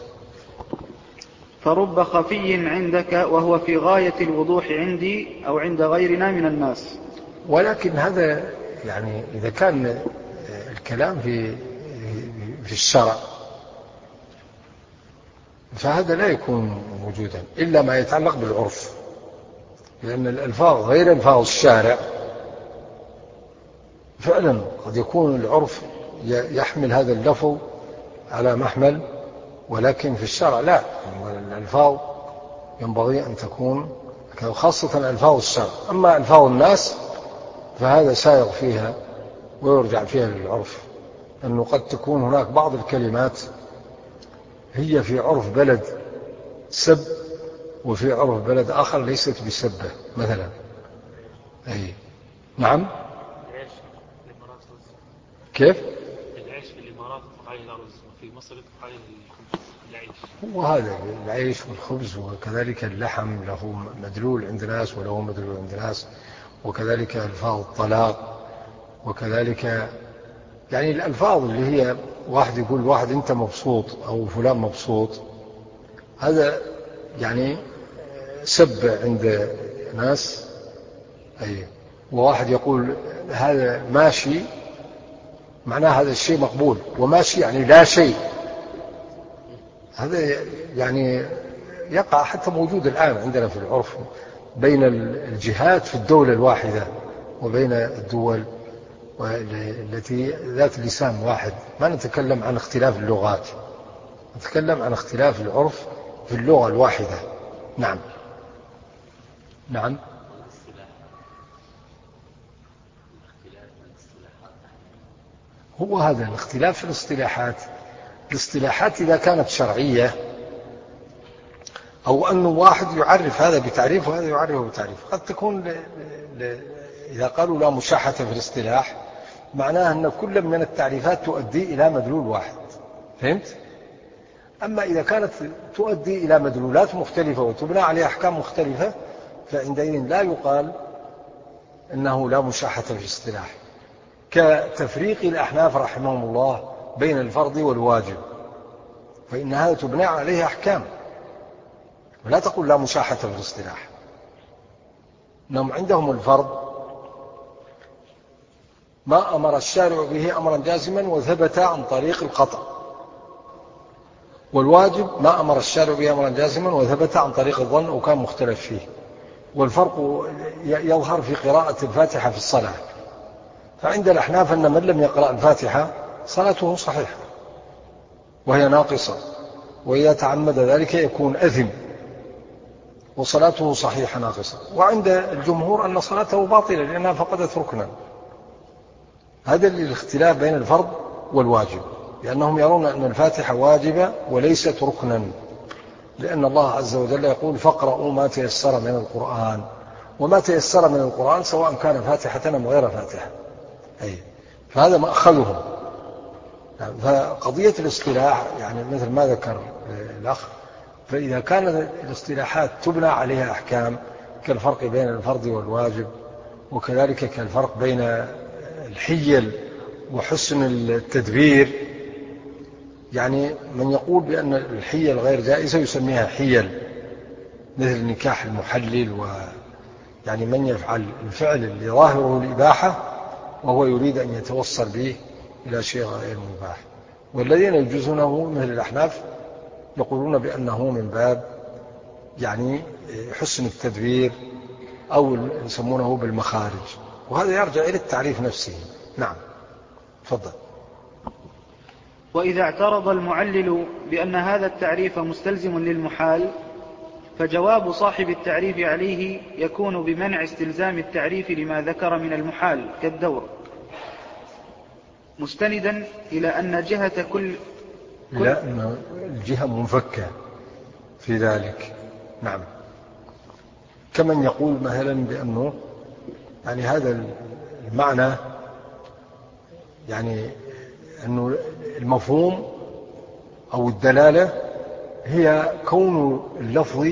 فرب خفي عندك وهو في غاية الوضوح عندي أو عند غيرنا من الناس. ولكن هذا يعني إذا كان الكلام في الشرع فهذا لا يكون موجودا إلا ما يتعلق بالعرف، لأن الألفاظ غير ألفاظ الشارع فعلا قد يكون العرف يحمل هذا اللفظ على محمل، ولكن في الشرع لا، الألفاظ ينبغي أن تكون خاصة ألفاظ الشرع. أما ألفاظ الناس فهذا سائغ فيها ويرجع فيها للعرف، أنه قد تكون هناك بعض الكلمات هي في عرف بلد سب، وفي عرف بلد آخر ليست بسبة مثلا. أي نعم. كيف؟ العيش في الإمارات تقع عليه الأرز، وفي مصر تقع عليه العيش. وهذا العيش والخبز، وكذلك اللحم له مدلول عند ناس وله مدلول عند ناس، وكذلك ألفاظ الطلاق، وكذلك يعني الألفاظ اللي هي واحد يقول واحد أنت مبسوط أو فلان مبسوط، هذا يعني سب عند ناس. أي وواحد يقول هذا ماشي، معناه هذا الشيء مقبول، وماشي يعني لا شيء، هذا يعني يقع حتى موجود الآن عندنا في العرف بين الجهات في الدولة الواحدة وبين الدول التي ذات لسان واحد. ما نتكلم عن اختلاف اللغات، نتكلم عن اختلاف العرف في اللغة الواحدة. نعم نعم. هو هذا الاختلاف في الاصطلاحات. الاصطلاحات إذا كانت شرعية أو أنه واحد يعرف هذا بتعريف وهذا يعرفه بتعريف، قد تكون إذا قالوا لا مشاحة في الاصطلاح معناه أن كل من التعريفات تؤدي إلى مدلول واحد. فهمت؟ أما إذا كانت تؤدي إلى مدلولات مختلفة وتبنى عليها أحكام مختلفة فعندئذ لا يقال أنه لا مشاحة في الاصطلاح، كتفريق الأحناف رحمهم الله بين الفرض والواجب، فإن هذا تبنى عليه أحكام، ولا تقول لا مشاحة في الاصطلاح. إنهم عندهم الفرض ما أمر الشارع به أمرا جازما وثبت عن طريق القطع، والواجب ما أمر الشارع به أمرا جازما وثبت عن طريق الظن وكان مختلف فيه. والفرق يظهر في قراءة الفاتحة في الصلاة، فعند الأحناف أن من لم يقرأ الفاتحة صلاته صحيحة وهي ناقصة، وإذا تعمد ذلك يكون أثم وصلاته صحيحة ناقصة. وعند الجمهور أن صلاته باطلة لأنها فقدت ركنا. هذا الاختلاف بين الفرض والواجب، لأنهم يرون أن الفاتحة واجبة وليست ركنا، لأن الله عز وجل يقول فاقرأوا ما تيسر من القرآن، وما تيسر من القرآن سواء كان فاتحة أم غير فاتحة. فهذا ما أخذهم. فقضية الاصطلاح يعني مثل ما ذكر الأخ، فإذا كانت الاصطلاحات تبنى عليها أحكام كالفرق بين الفرض والواجب، وكذلك كالفرق بين الحيل وحسن التدبير، يعني من يقول بأن الحيل غير جائزة يسميها حيل، مثل نكاح المحلل، يعني من يفعل الفعل اللي ظاهره الإباحة وهو يريد أن يتوصل به إلى شيء غير مباح. والذين يجوزونه مثل الأحناف يقولون بأنه من باب يعني حسن التدبير أو يسمونه بالمخارج، وهذا يرجع إلى التعريف نفسه. نعم تفضل. وإذا اعترض المعلل بأن هذا التعريف مستلزم للمحال، فجواب صاحب التعريف عليه يكون بمنع استلزام التعريف لما ذكر من المحال كالدور، مستندا إلى أن جهة كل لا، أن الجهة منفكة في ذلك. نعم، كمن يقول مثلا بأنه يعني هذا المعنى يعني أنه المفهوم أو الدلالة هي كون اللفظ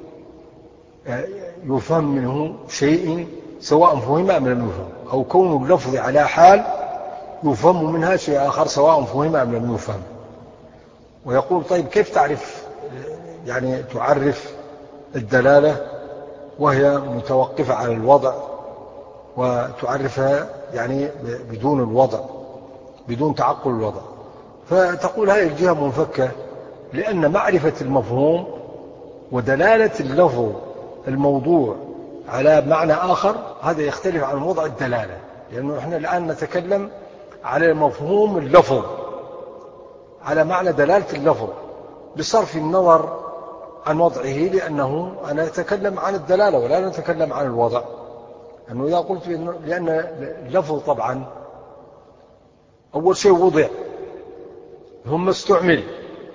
يفهم منه شيء سواء فهم أم لم يفهم، أو كون اللفظ على حال يفهم منها شيء آخر سواء فهم أم لم يفهم. ويقول طيب كيف تعرف يعني تعرف الدلالة وهي متوقفة على الوضع وتعرفها يعني بدون الوضع، بدون تعقل الوضع؟ فتقول هذه الجهة منفكة، لأن معرفة المفهوم ودلالة اللفظ الموضوع على معنى آخر هذا يختلف عن وضع الدلالة، لأنه إحنا الآن نتكلم على مفهوم اللفظ، على معنى دلالة اللفظ بصرف النظر عن وضعه، لأنه أنا أتكلم عن الدلالة ولا نتكلم عن الوضع. أنه إذا قلت لأن اللفظ طبعا أول شيء وضع ثم استعمل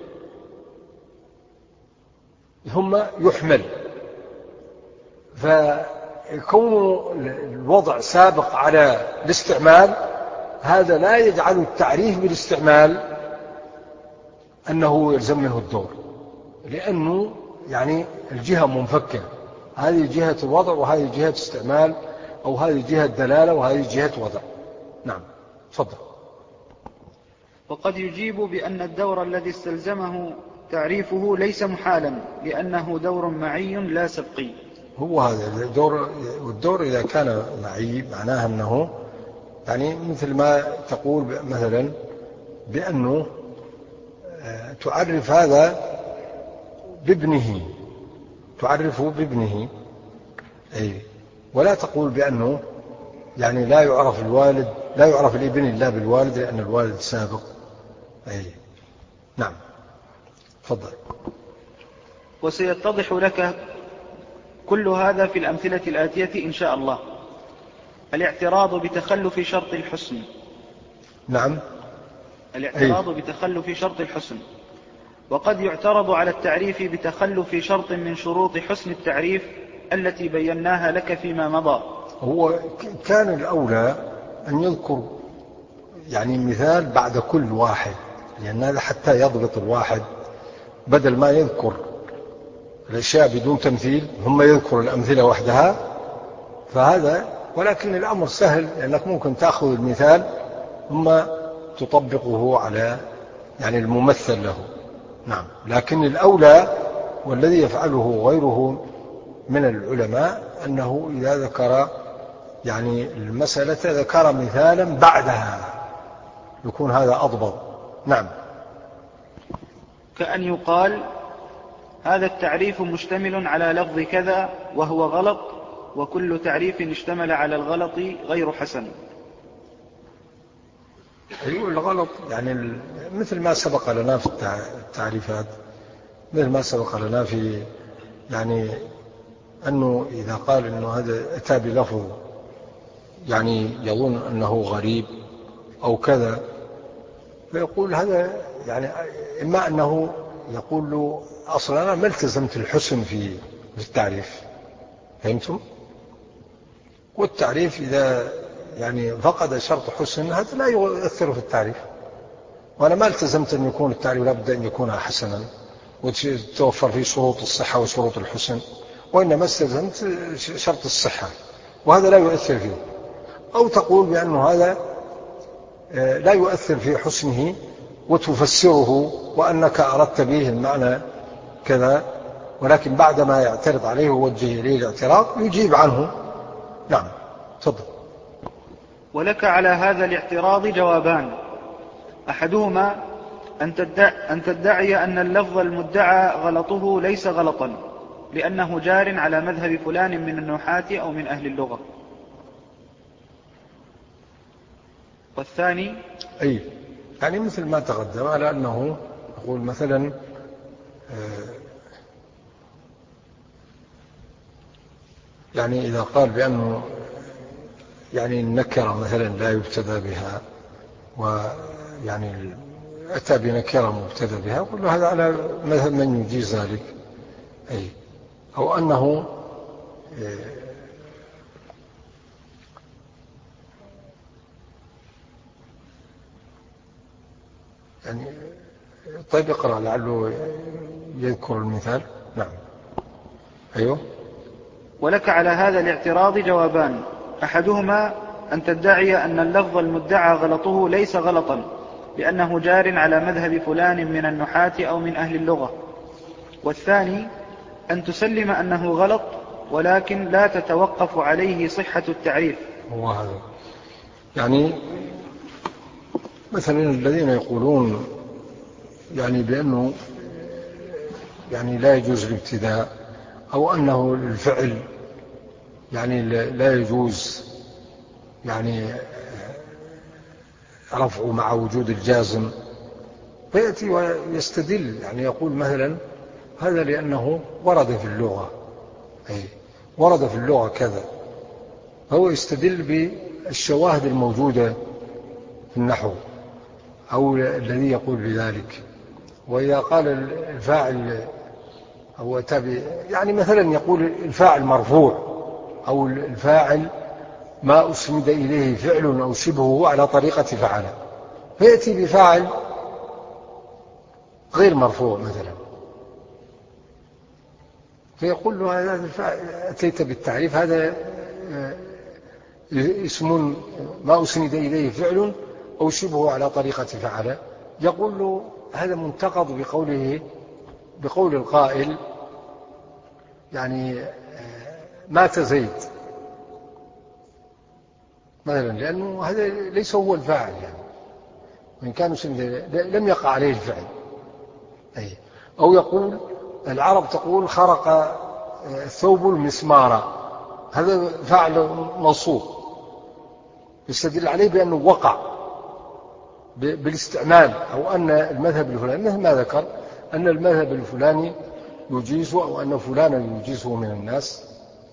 ثم يحمل، فكون الوضع سابق على الاستعمال هذا لا يجعل التعريف بالاستعمال أنه يلزم منه الدور، لأنه يعني الجهة منفكة، هذه جهة الوضع وهذه جهة استعمال، أو هذه جهة دلالة وهذه جهة وضع. نعم تفضل. وقد يجيب بأن الدور الذي استلزمه تعريفه ليس محالا، لأنه دور معي لا سبقي. هو هذا الدور، والدور إذا كان معي معناه أنه يعني مثل ما تقول مثلا بأنه تعرف هذا بابنه تعرفه بابنه. أي ولا تقول بأنه يعني لا يعرف الوالد، لا يعرف الابن إلا بالوالد لأن الوالد سابق. أي نعم تفضل. وسيتضح لك كل هذا في الأمثلة الآتية إن شاء الله. الاعتراض بتخلف شرط الحسن. نعم. الاعتراض بتخلف شرط الحسن. وقد يعترض على التعريف بتخلف شرط من شروط حسن التعريف التي بيناها لك فيما مضى. هو كان الأولى أن يذكر يعني مثال بعد كل واحد، لأن هذا حتى يضبط الواحد، بدل ما يذكر الأشياء بدون تمثيل ثم يذكر الأمثلة وحدها فهذا. ولكن الأمر سهل لأنك ممكن تأخذ المثال ثم تطبقه على يعني الممثل له. نعم. لكن الأولى والذي يفعله غيره من العلماء أنه إذا ذكر يعني المسألة ذكر مثالا بعدها يكون هذا أضبط. نعم. كأن يقال هذا التعريف مشتمل على لفظ كذا وهو غلط، وكل تعريف اشتمل على الغلط غير حسن. أيوة الغلط يعني مثل ما سبق لنا في التعريفات، مثل ما سبق لنا في يعني أنه إذا قال أنه هذا أتى بلفظ يعني يظن أنه غريب أو كذا فيقول هذا يعني إما أنه يقول له أصلا أنا ما التزمت الحسن في التعريف، فهمتم؟ والتعريف إذا يعني فقد شرط حسن هذا لا يؤثر في التعريف، وأنا ما التزمت أن يكون التعريف لابد أن يكون حسنا وتوفر فيه شروط الصحة وشروط الحسن، وإنما استلزمت شرط الصحة وهذا لا يؤثر فيه. أو تقول بأنه هذا لا يؤثر في حسنه وتفسره وأنك أردت به المعنى كذا، ولكن بعدما يعترض عليه ووجه إليه الاعتراض يجيب عنه. نعم تفضل. ولك على هذا الاعتراض جوابان. أحدهما أن تدعي أن اللفظ المدعى غلطه ليس غلطا لأنه جار على مذهب فلان من النحاة أو من أهل اللغة. والثاني أي يعني مثل ما تقدم على أنه يقول مثلا يعني إذا قال بأنه يعني النكرة مثلا لا يبتدى بها ويعني أتى بنكرة مبتدى بها يقول له هذا على مذهب من يجيز ذلك. أي أو أنه يعني طيب اقرأ لعله يذكر المثال. نعم. أيوه. ولك على هذا الاعتراض جوابان. أحدهما أن تدعي أن اللفظ المدعى غلطه ليس غلطا لأنه جار على مذهب فلان من النحاة أو من أهل اللغة. والثاني أن تسلم أنه غلط ولكن لا تتوقف عليه صحة التعريف. هو هذا يعني مثلا الذين يقولون يعني بأنه يعني لا يجوز الابتداء أو أنه الفعل يعني لا يجوز يعني رفعه مع وجود الجازم، فيأتي ويستدل يعني يقول مثلا هذا لأنه ورد في اللغة، أي ورد في اللغة كذا، فهو يستدل بالشواهد الموجودة في النحو أو الذي يقول بذلك. وإذا قال الفاعل أو تابع يعني مثلا يقول الفاعل مرفوع أو الفاعل ما أسند إليه فعل أو شبهه على طريقة فعل، فيأتي بفاعل غير مرفوع مثلا فيقول له هذا أتيت بالتعريف هذا اسم ما أسند إليه فعل أو شبهه على طريقة فعل، يقول له هذا منتقض بقول القائل يعني مات زيد مثلا، لأنه هذا ليس هو الفاعل يعني وإن كان لم يقع عليه الفعل. أو يقول العرب تقول خرق الثوب المسمار، هذا فعل منصوب، يستدل عليه بأنه وقع بالاستعمال، أو أن المذهب الفلاني مثل ما ذكر أن المذهب الفلاني يجيزه، أو أن فلانا يجيزه من الناس.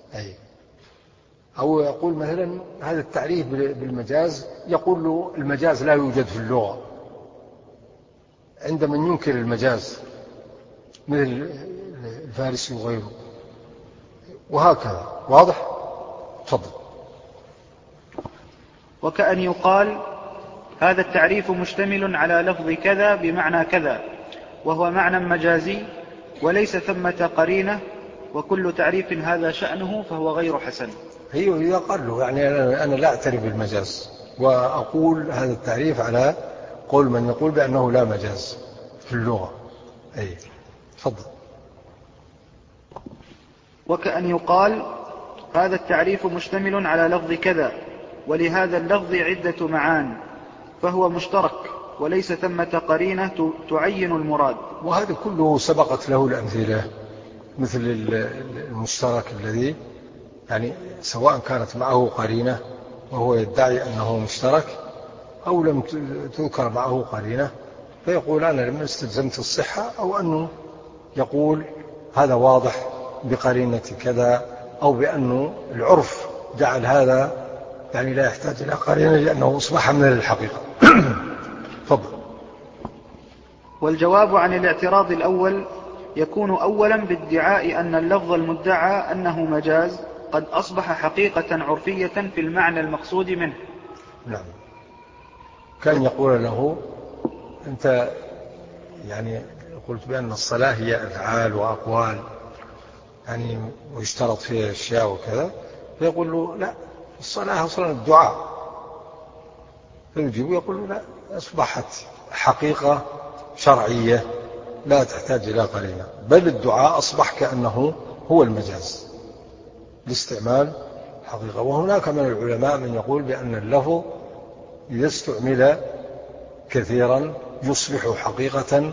أو يقول مثلا هذا التعريف بالمجاز، يقول له المجاز لا يوجد في اللغة عند من ينكر المجاز مثل الفارسي وغيره، وهكذا. واضح؟ تفضل. وكأن يقال هذا التعريف مشتمل على لفظ كذا بمعنى كذا، وهو معنى مجازي وليس ثمة قرينة، وكل تعريف هذا شأنه فهو غير حسن. هي إذا قال له يعني أنا لا أعترف بالمجاز، وأقول هذا التعريف على قول من يقول بأنه لا مجاز في اللغة. تفضل. وكأن يقال هذا التعريف مشتمل على لفظ كذا، ولهذا اللفظ عدة معان، فهو مشترك وليس ثمة قرينة تعين المراد. وهذا كله سبقت له الأمثلة، مثل المشترك الذي يعني سواء كانت معه قرينة وهو يدعي أنه مشترك، أو لم تذكر معه قرينة فيقول أنا لم استلزمت الصحة، أو أنه يقول هذا واضح بقرينة كذا، أو بأنه العرف جعل هذا يعني لا يحتاج إلى قرينة لأنه أصبح من الحقيقة. فضل. والجواب عن الاعتراض الأول يكون أولا بادعاء أن اللفظ المدعى أنه مجاز قد أصبح حقيقة عرفية في المعنى المقصود منه. نعم. كان يقول له أنت يعني قلت بأن الصلاة هي أفعال وأقوال يعني ويشترط فيها أشياء وكذا، فيقول له لا، الصلاة أصلا الدعاء، فيجيب ويقول له لا، أصبحت حقيقة شرعية لا تحتاج إلى قرينة، بل الدعاء أصبح كأنه هو المجاز لاستعمال حقيقة. وهناك من العلماء من يقول بأن اللفظ إذا استعمل كثيرا يصبح حقيقة،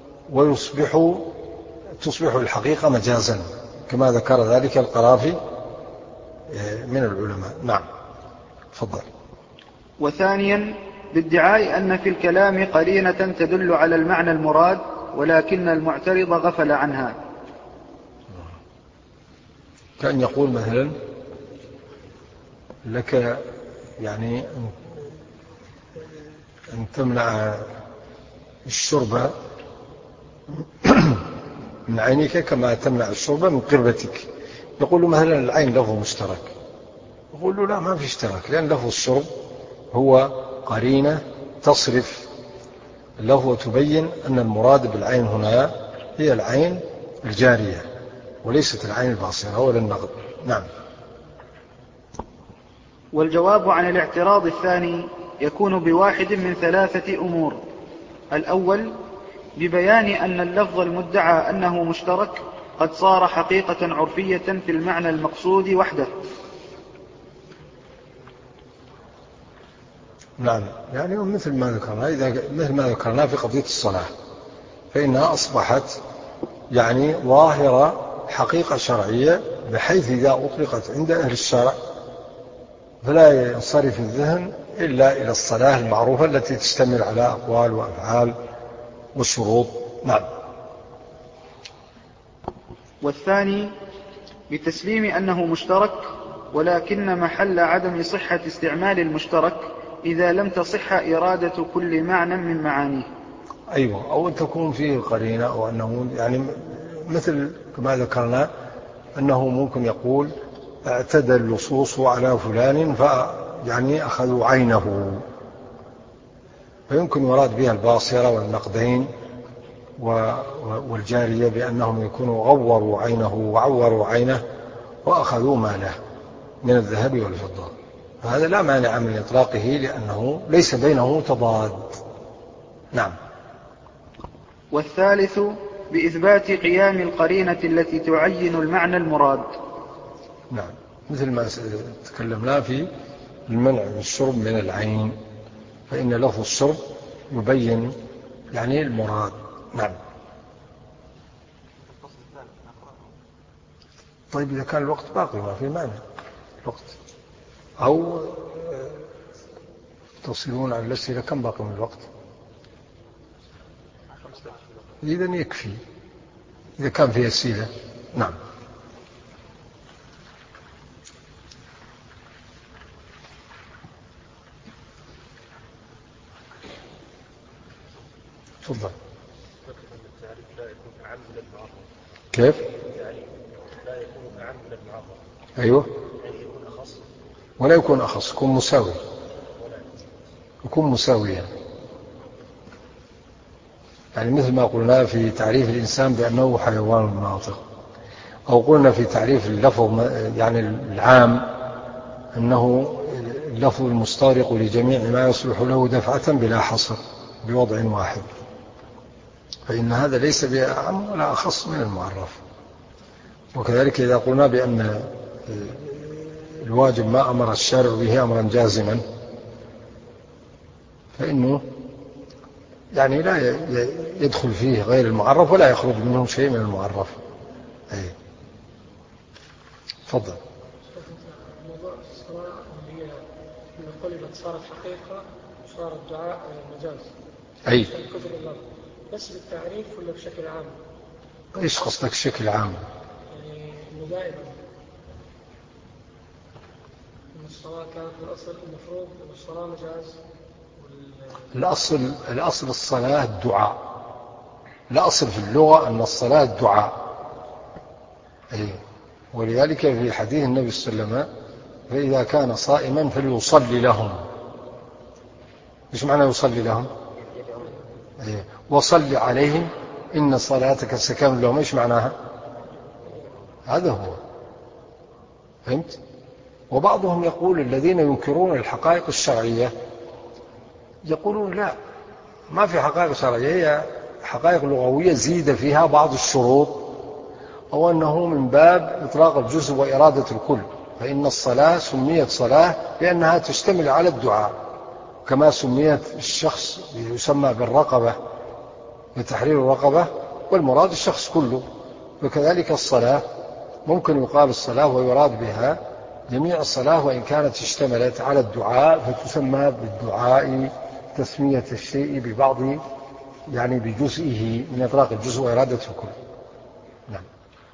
تصبح الحقيقة مجازا، كما ذكر ذلك القرافي من العلماء. نعم. تفضل. وثانيا بادعاء أن في الكلام قرينة تدل على المعنى المراد، ولكن المعترض غفل عنها. كان يقول مثلا لك يعني أن تمنع الشرب من عينك كما تمنع الشرب من قربتك. يقول له مثلا العين لفظ مشترك، يقول له لا، ما في اشتراك، لأن لفظ الشرب هو قرينة تصرف اللفظ وتبين أن المراد بالعين هنا هي العين الجارية وليست العين الباصرة ولا النقد. نعم. والجواب عن الاعتراض الثاني يكون بواحد من ثلاثة أمور. الأول ببيان أن اللفظ المدعى أنه مشترك قد صار حقيقة عرفية في المعنى المقصود وحده. نعم، يعني مثل ما ذكرنا في قضية الصلاة، فإنها أصبحت يعني ظاهرة حقيقة شرعية، بحيث إذا أطلقت عند أهل الشرع فلا ينصرف الذهن إلا إلى الصلاة المعروفة التي تشتمل على أقوال وأفعال وشروط. نعم. والثاني بتسليم أنه مشترك، ولكن محل عدم صحة استعمال المشترك إذا لم تصح إرادة كل معنى من معانيه. أيوة، أو أن تكون فيه قرينة، أو أنه يعني مثل كما ذكرنا أنه ممكن يقول اعتدى اللصوص على فلان يعني أخذوا عينه، فيمكن يراد بها الباصرة والنقدين والجارية بأنهم يكونوا غوروا عينه وعوروا عينه وأخذوا ماله من الذهب والفضة، فهذا لا مانع من إطلاقه لأنه ليس بينه تضاد. نعم. والثالث بإثبات قيام القرينة التي تعين المعنى المراد. نعم، مثل ما تكلمنا في المنع من الشرب من العين، فإن لفظ الشرب يبين يعني المراد. نعم. طيب إذا كان الوقت باقي ما في معنى الوقت، أو تصلون على الأسئلة كم باقي من الوقت؟ إذن يكفي إذا كان في أسئلة. نعم. تفضل. كيف؟ لا يكون أعم من المعرف. أيوه. يعني يكون أخص ولا يكون أخص، يكون مساوي، يكون مساويا. يعني مثل ما قلنا في تعريف الإنسان بأنه حيوان ناطق، أو قلنا في تعريف اللفظ يعني العام أنه اللفظ المستغرق لجميع ما يصلح له دفعة بلا حصر بوضع واحد، فإن هذا ليس بأعم ولا أخص من المعرف. وكذلك إذا قلنا بأن الواجب ما أمر الشارع به أمرا جازما، فإنه يعني لا يدخل فيه غير المعرف ولا يخرج منه شيء من المعرف. أي. تفضل. موضوع الصلاة اللي هي من قلبت صارت حقيقة وصار الدعاء مجاز. أي. كثر اللفظ بس بالتعريف ولا بشكل عام؟ إيش قصدك بشكل عام؟ يعني إنه دائما إن الصلاة كانت بالأصل المفروض إن الصلاة مجاز. الأصل الصلاة الدعاء، الأصل في اللغة أن الصلاة الدعاء. أي. ولذلك في حديث النبي صلى الله عليه وسلم فإذا كان صائما فليصلي لهم. إيش معنى يصلي لهم؟ أي. وصلي عليهم إن صلاتك سكن لهم. إيش معناها؟ هذا هو. فهمت؟ وبعضهم يقول الذين ينكرون الحقائق الشرعية يقولون لا، ما في حقائق شرعية، هي حقائق لغوية زيد فيها بعض الشروط، أو أنه من باب إطلاق الجزء وإرادة الكل. فإن الصلاة سميت صلاة لأنها تشتمل على الدعاء، كما سميت الشخص يسمى بالرقبة بتحرير الرقبة، والمراد الشخص كله. وكذلك الصلاة ممكن يقال الصلاة ويراد بها جميع الصلاة وإن كانت اشتملت على الدعاء، فتسمى بالدعاء تسمية الشيء ببعض يعني بجزئه من إطلاق الجزء وإرادة الكل. نعم.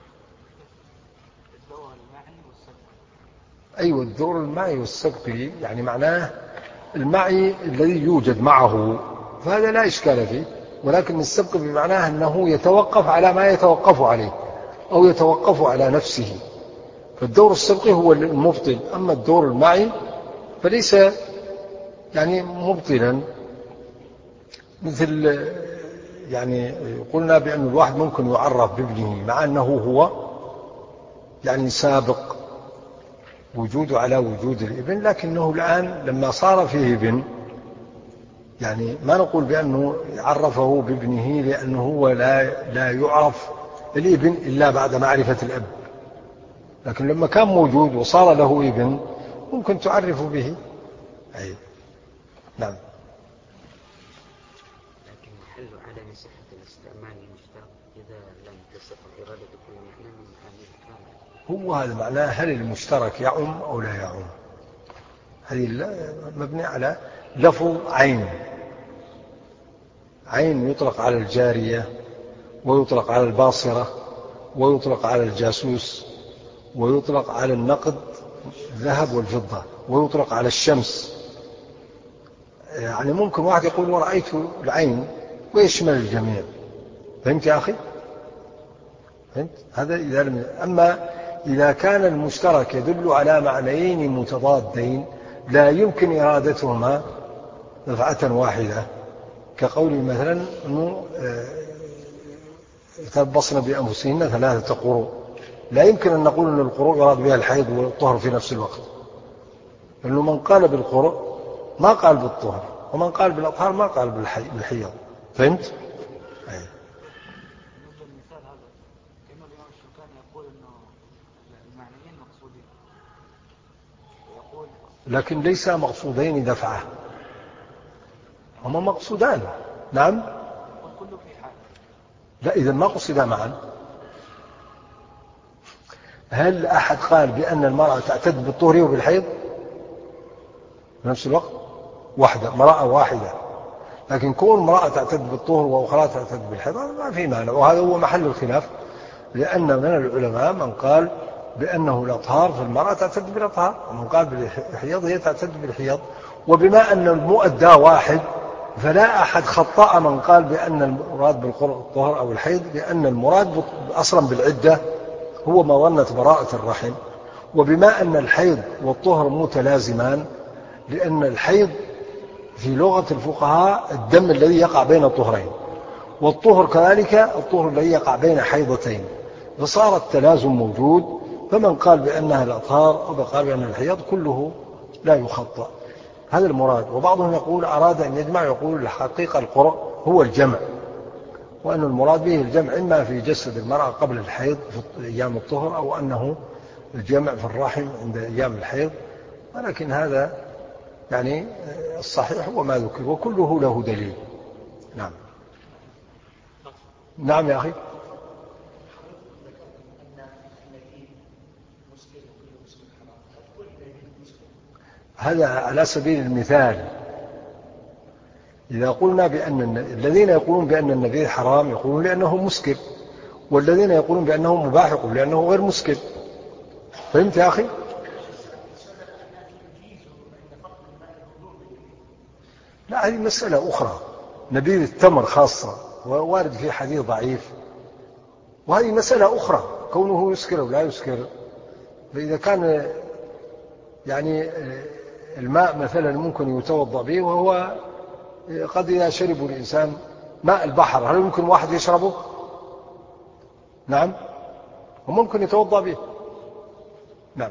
الدور المعي والسبق. أيوة، الدور المعي والسبق يعني معناه المعي الذي يوجد معه، فهذا لا إشكال فيه، ولكن السبق بمعناه أنه يتوقف على ما يتوقف عليه أو يتوقف على نفسه، فالدور السبقي هو المبطل. أما الدور المعي فليس يعني مبطلا، مثل يعني قلنا بأن الواحد ممكن يعرف بابنه مع أنه هو يعني سابق وجوده على وجود الابن، لكنه الآن لما صار فيه ابن يعني ما نقول بأنه عرفه بابنه، لأنه هو لا يعرف الابن إلا بعد معرفة الأب، لكن لما كان موجود وصار له ابن ممكن تعرف به. أي. نعم. لكن محل عدم صحة الاستعمال المشترك إذا لم تصح إرادة كل معنى من معاني الكلام. هو هذا معناه هل المشترك يعم أو لا يعم. هذه مبني على لفظ عين. عين يطلق على الجارية، ويطلق على الباصرة، ويطلق على الجاسوس، ويطلق على النقد الذهب والفضة، ويطلق على الشمس. يعني ممكن واحد يقول ورأيت العين ويشمل الجميع. فهمت يا أخي؟ فهمت؟ هذا إذا لم. أما إذا كان المشترك يدل على معنيين متضادين لا يمكن إرادتهما دفعة واحدة، كقول مثلا أنه تربصن بأنفسهن 3 قروء، لا يمكن أن نقول أن القروء يراد بها الحيض والطهر في نفس الوقت، لأنه من قال بالقروء ما قال بالطهر، ومن قال بالأطهار ما قال بالحيض. فهمت؟ أي. بالنسبة للمثال هذا كما الإمام الشوكاني يقول إنه المعنيين مقصودين، ويقول لكن ليس مقصودين دفعة، هما مقصودان. نعم. والكل في حال. لا، إذا ما قصدا معا. هل أحد قال بأن المرأة تعتد بالطهر وبالحيض في نفس الوقت؟ امرأة واحدة، لكن كون امرأة تعتد بالطهر وأخرى تعتد بالحيض ما في معنى، وهذا هو محل الخلاف، لأن من العلماء من قال بأنه الأطهار في المرأة تعتد بالأطهار، ومن قال بالحيض هي تعتد بالحيض. وبما أن المؤدى واحد فلا أحد خطأ من قال بأن المراد بالطهر أو الحيض، لأن المراد أصلا بالعدة هو مظنة براءة الرحم. وبما أن الحيض والطهر متلازمان، لأن الحيض في لغة الفقهاء الدم الذي يقع بين الطهرين، والطهر كذلك الطهر الذي يقع بين حيضتين، فصار التلازم موجود. فمن قال بأنها الأطهار أو قال بأنها الحيض كله لا يخطأ، هذا المراد. وبعضهم يقول أراد أن يجمع، يقول الحقيقة القرء هو الجمع، وأن المراد به الجمع إما في جسد المرأة قبل الحيض في أيام الطهر، أو أنه الجمع في الرحم عند أيام الحيض. ولكن هذا يعني الصحيح هو ما ذكر، وكله له دليل. نعم. نعم يا أخي. هذا على سبيل المثال. إذا قلنا بأن الذين يقولون بأن النبيذ حرام يقولون لأنه مسكر، والذين يقولون بأنه مباح يقولون لأنه غير مسكر. فهمت يا أخي؟ لا، هذه مسألة أخرى. نبيذ التمر خاصة ووارد في حديث ضعيف، وهذه مسألة أخرى كونه يسكر أو لا يسكر. فإذا كان يعني الماء مثلا ممكن يتوضأ به، وهو قد إذا شرب الإنسان ماء البحر هل يمكن واحد يشربه؟ نعم، وممكن يتوضأ به. نعم.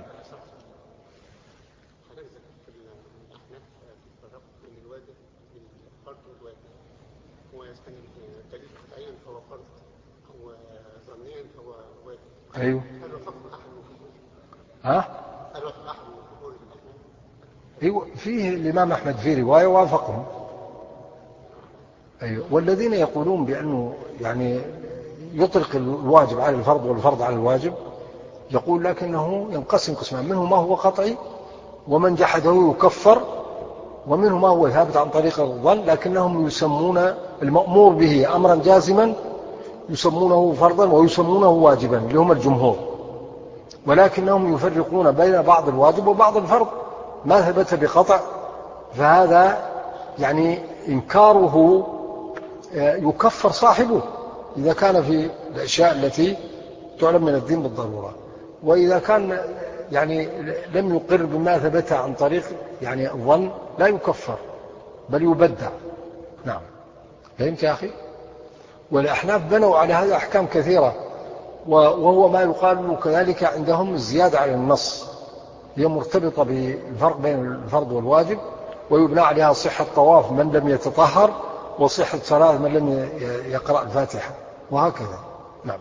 أيوه. أيوه، فيه الإمام أحمد في رواية وافقهم. أيوه. والذين يقولون بأنه يعني يطلق الواجب على الفرض والفرض على الواجب، يقول لكنه ينقسم قسمان، منه ما هو قطعي ومن جحده يكفر، ومنه ما هو ثابت عن طريق الظن، لكنهم يسمون المأمور به أمرا جازما يسمونه فرضا ويسمونه واجبا اللي هم الجمهور، ولكنهم يفرقون بين بعض الواجب وبعض الفرض ما ثبت بقطع، فهذا يعني إنكاره يكفر صاحبه إذا كان في الأشياء التي تعلم من الدين بالضرورة، وإذا كان يعني لم يقر بما ثبت عن طريق يعني الظن لا يكفر بل يبدع. نعم. فهمت يا أخي؟ والأحناف بنوا على هذا أحكام كثيرة، وهو ما يقال له كذلك عندهم الزيادة على النص، هي مرتبطة بالفرق بين الفرض والواجب، ويبنى عليها صحة طواف من لم يتطهر وصحة صلاة من لم يقرأ الفاتحة وهكذا. نعم.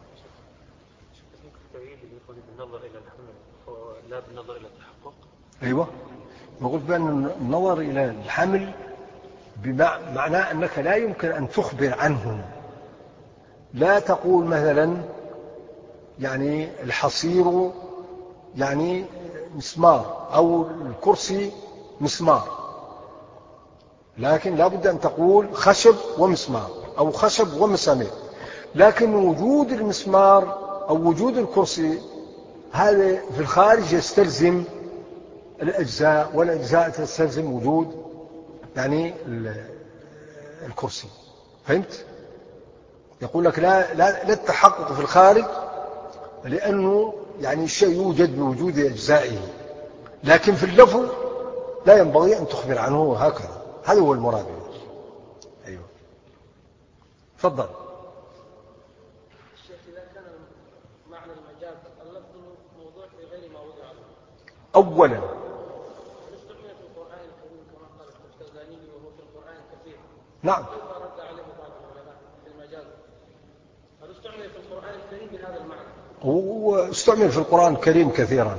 بالنظر إلى الحمل لا بالنظر إلى التحقق. أيوة، نقول بأن النظر إلى الحمل بمعنى أنك لا يمكن أن تخبر عنهم، لا تقول مثلا يعني الحصير يعني مسمار أو الكرسي مسمار، لكن لا بد أن تقول خشب ومسمار أو خشب ومسامير. لكن وجود المسمار أو وجود الكرسي هذا في الخارج يستلزم الأجزاء، والأجزاء تستلزم وجود يعني الكرسي. فهمت؟ يقول لك لا التحقق في الخارج، لأنه يعني الشيء يوجد بوجود أجزائه، لكن في اللفظ لا ينبغي أن تخبر عنه هكذا. هذا هو المراد. أيوة. تفضل. الشيخ، إذا كان معنى المجاز اللفظ موضوع في غير ما وضع له، أولا استعمل في القرآن الكريم كما قال الشيخ وهو في القرآن كثير. نعم. كيف رد عليه بعض العلماء في المجاز؟ هل استعمل في القرآن الكريم بهذا المعنى؟ واستعمل في القرآن الكريم كثيرا.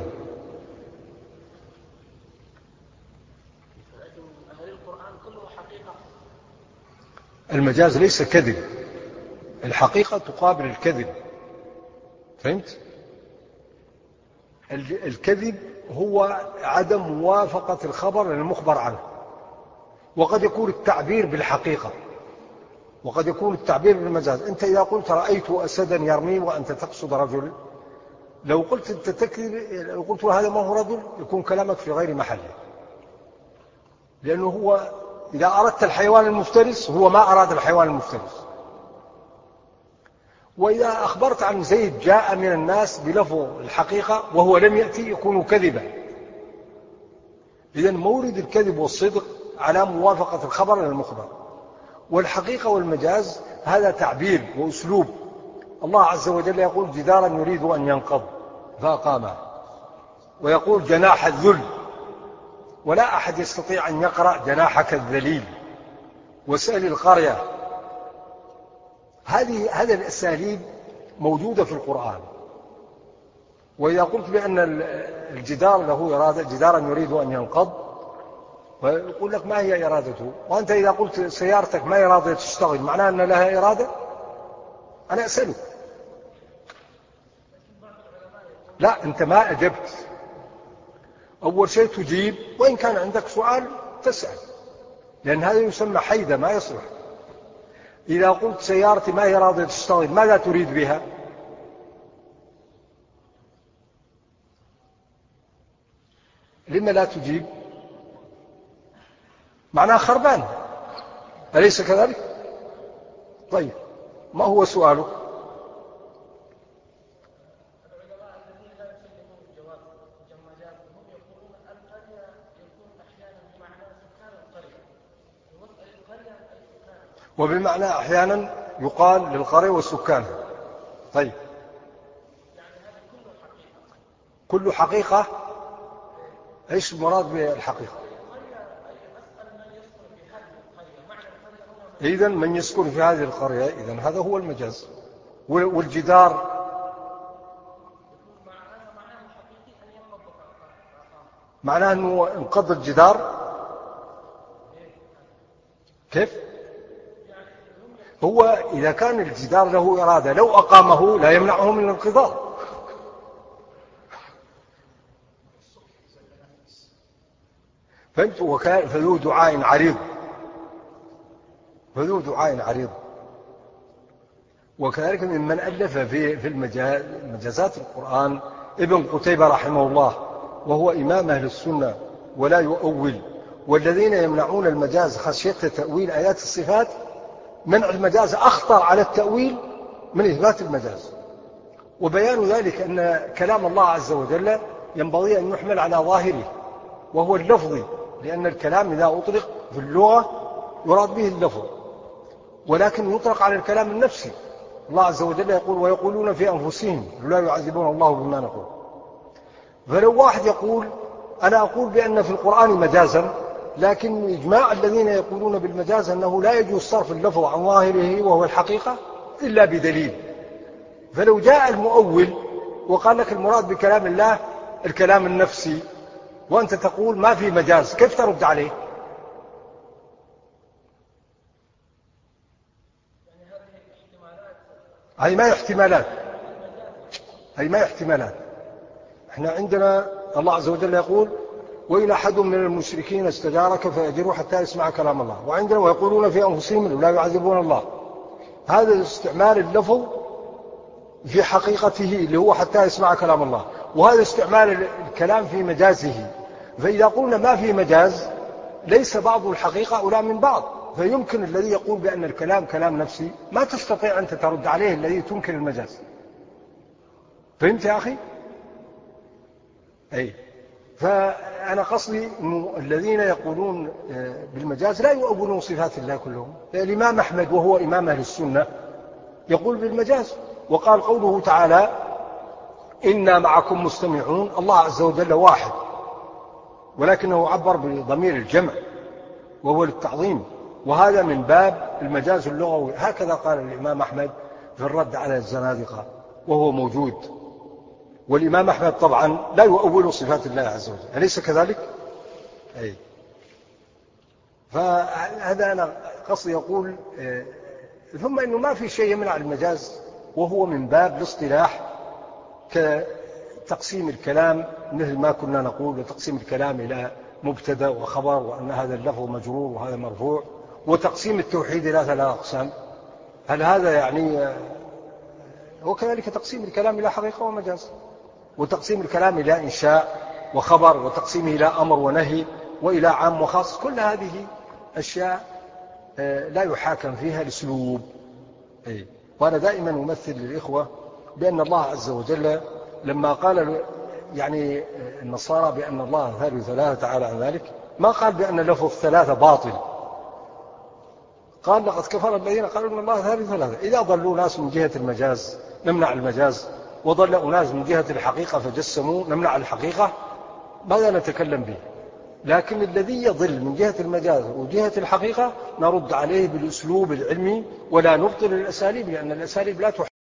لكن أهل القرآن كله حقيقة. المجاز ليس كذب، الحقيقة تقابل الكذب. فهمت؟ الكذب هو عدم موافقة الخبر للمخبر عنه، وقد يكون التعبير بالحقيقة وقد يكون التعبير بالمجاز. أنت إذا قلت رأيت أسدا يرمي وأنت تقصد رجل، لو قلت أنت تكذب، لو قلت هذا ما هو رجل، يكون كلامك في غير محله، لأنه هو إذا أردت الحيوان المفترس هو ما أراد الحيوان المفترس. وإذا أخبرت عن زيد جاء من الناس بلفظ الحقيقة وهو لم يأتي يكون كذبا. إذن مورد الكذب والصدق على موافقة الخبر للمخبر. والحقيقة والمجاز هذا تعبير وأسلوب. الله عز وجل يقول جدارا يريد أن ينقض فأقامه، ويقول جناح الذل، ولا أحد يستطيع أن يقرأ جناحك الذليل، واسأل القرية. هذه الأساليب موجودة في القرآن. وإذا قلت بأن الجدار له إرادة، جدارا يريد أن ينقض، ويقول لك ما هي إرادته؟ وأنت إذا قلت سيارتك ما إرادة تشتغل، معناه أن لها إرادة؟ أنا أسألك. لا، أنت ما أجبت. أول شيء تجيب، وإن كان عندك سؤال تسأل، لأن هذا يسمى حيدة ما يصلح. إذا قلت سيارتي ما هي راضية تشتغل، ماذا تريد بها؟ لما لا تجيب؟ معناها خربان، أليس كذلك؟ طيب، ما هو سؤالك؟ وبمعنى أحيانا يقال للقرية والسكان. طيب، كل حقيقة، ايش المراد بالحقيقة؟ إذن من يسكن في هذه القرية، إذن هذا هو المجاز. والجدار معناه أنه انقض الجدار. كيف؟ هو إذا كان الجدار له إرادة لو أقامه لا يمنعه من الانقضاض. فهمت؟ فذو دعاء عريض، فذو دعاء عريض. وكذلك ممن ألف في المجازات القرآن ابن قتيبة رحمه الله، وهو إمام أهل السنة ولا يؤول. والذين يمنعون المجاز خشية تأويل آيات الصفات، منع المجاز أخطر على التأويل من إثبات المجاز. وبيان ذلك أن كلام الله عز وجل ينبغي أن يحمل على ظاهره وهو اللفظي، لأن الكلام إذا أطلق في اللغة يراد به اللفظ، ولكن يطلق على الكلام النفسي. الله عز وجل يقول ويقولون في أنفسهم لا يعذبون الله بما نقول. فلو واحد يقول أنا أقول بأن في القرآن مجازا، لكن إجماع الذين يقولون بالمجاز أنه لا يجوز صرف اللفظ عن ظاهره وهو الحقيقة إلا بدليل. فلو جاء المؤول وقال لك المراد بكلام الله الكلام النفسي، وأنت تقول ما في مجاز، كيف ترد عليه؟ هذه ما احتمالات. احنا عندنا الله عز وجل يقول وإن أحد من المشركين استجارك فأجره حتى يسمع كلام الله، وعندنا ويقولون في أنفسهم لا يعذبون الله. هذا استعمال اللفظ في حقيقته اللي هو حتى يسمع كلام الله، وهذا استعمال الكلام في مجازه. فإذا قلنا ما في مجاز ليس بعض الحقيقة أولى من بعض، فيمكن الذي يقول بأن الكلام كلام نفسي ما تستطيع أن ترد عليه الذي تنكر المجاز. فهمت يا أخي؟ أي. فأنا قصدي أن الذين يقولون بالمجاز لا يؤولون صفات الله كلهم. الإمام أحمد وهو إمام أهل السنة يقول بالمجاز، وقال قوله تعالى إنا معكم مستمعون، الله عز وجل واحد، ولكنه عبر بضمير الجمع وهو للتعظيم، وهذا من باب المجاز اللغوي. هكذا قال الإمام أحمد في الرد على الزنادقة، وهو موجود. والإمام أحمد طبعا لا يؤول صفات الله عز وجل، أليس كذلك؟ أي. فهذا أنا قصدي يقول ثم أنه ما في شيء يمنع المجاز، وهو من باب الاصطلاح تقسيم الكلام مثل ما كنا نقول، وتقسيم الكلام إلى مبتدأ وخبر، وأن هذا اللفظ مجرور وهذا مرفوع، وتقسيم التوحيد إلى 3 أقسام. هل هذا يعني وكذلك تقسيم الكلام إلى حقيقة ومجاز، وتقسيم الكلام إلى إنشاء وخبر، وتقسيمه إلى أمر ونهي وإلى عام وخاص. كل هذه أشياء لا يحاكم فيها الأسلوب. وأنا دائما أمثل للإخوة بأن الله عز وجل لما قال يعني النصارى بأن الله ثالث ثلاثة تعالى عن ذلك، ما قال بأن لفظ 3 باطل، قال لقد كفر الذين قالوا أن الله ثالث ثلاثة. إذا ضلوا ناس من جهة المجاز نمنع المجاز، وضل أناس من جهة الحقيقة فجسموا نمنع الحقيقة، ماذا نتكلم به؟ لكن الذي يضل من جهة المجاز وجهة الحقيقة نرد عليه بالأسلوب العلمي، ولا نبطل الأساليب، لأن الأساليب لا تحكم.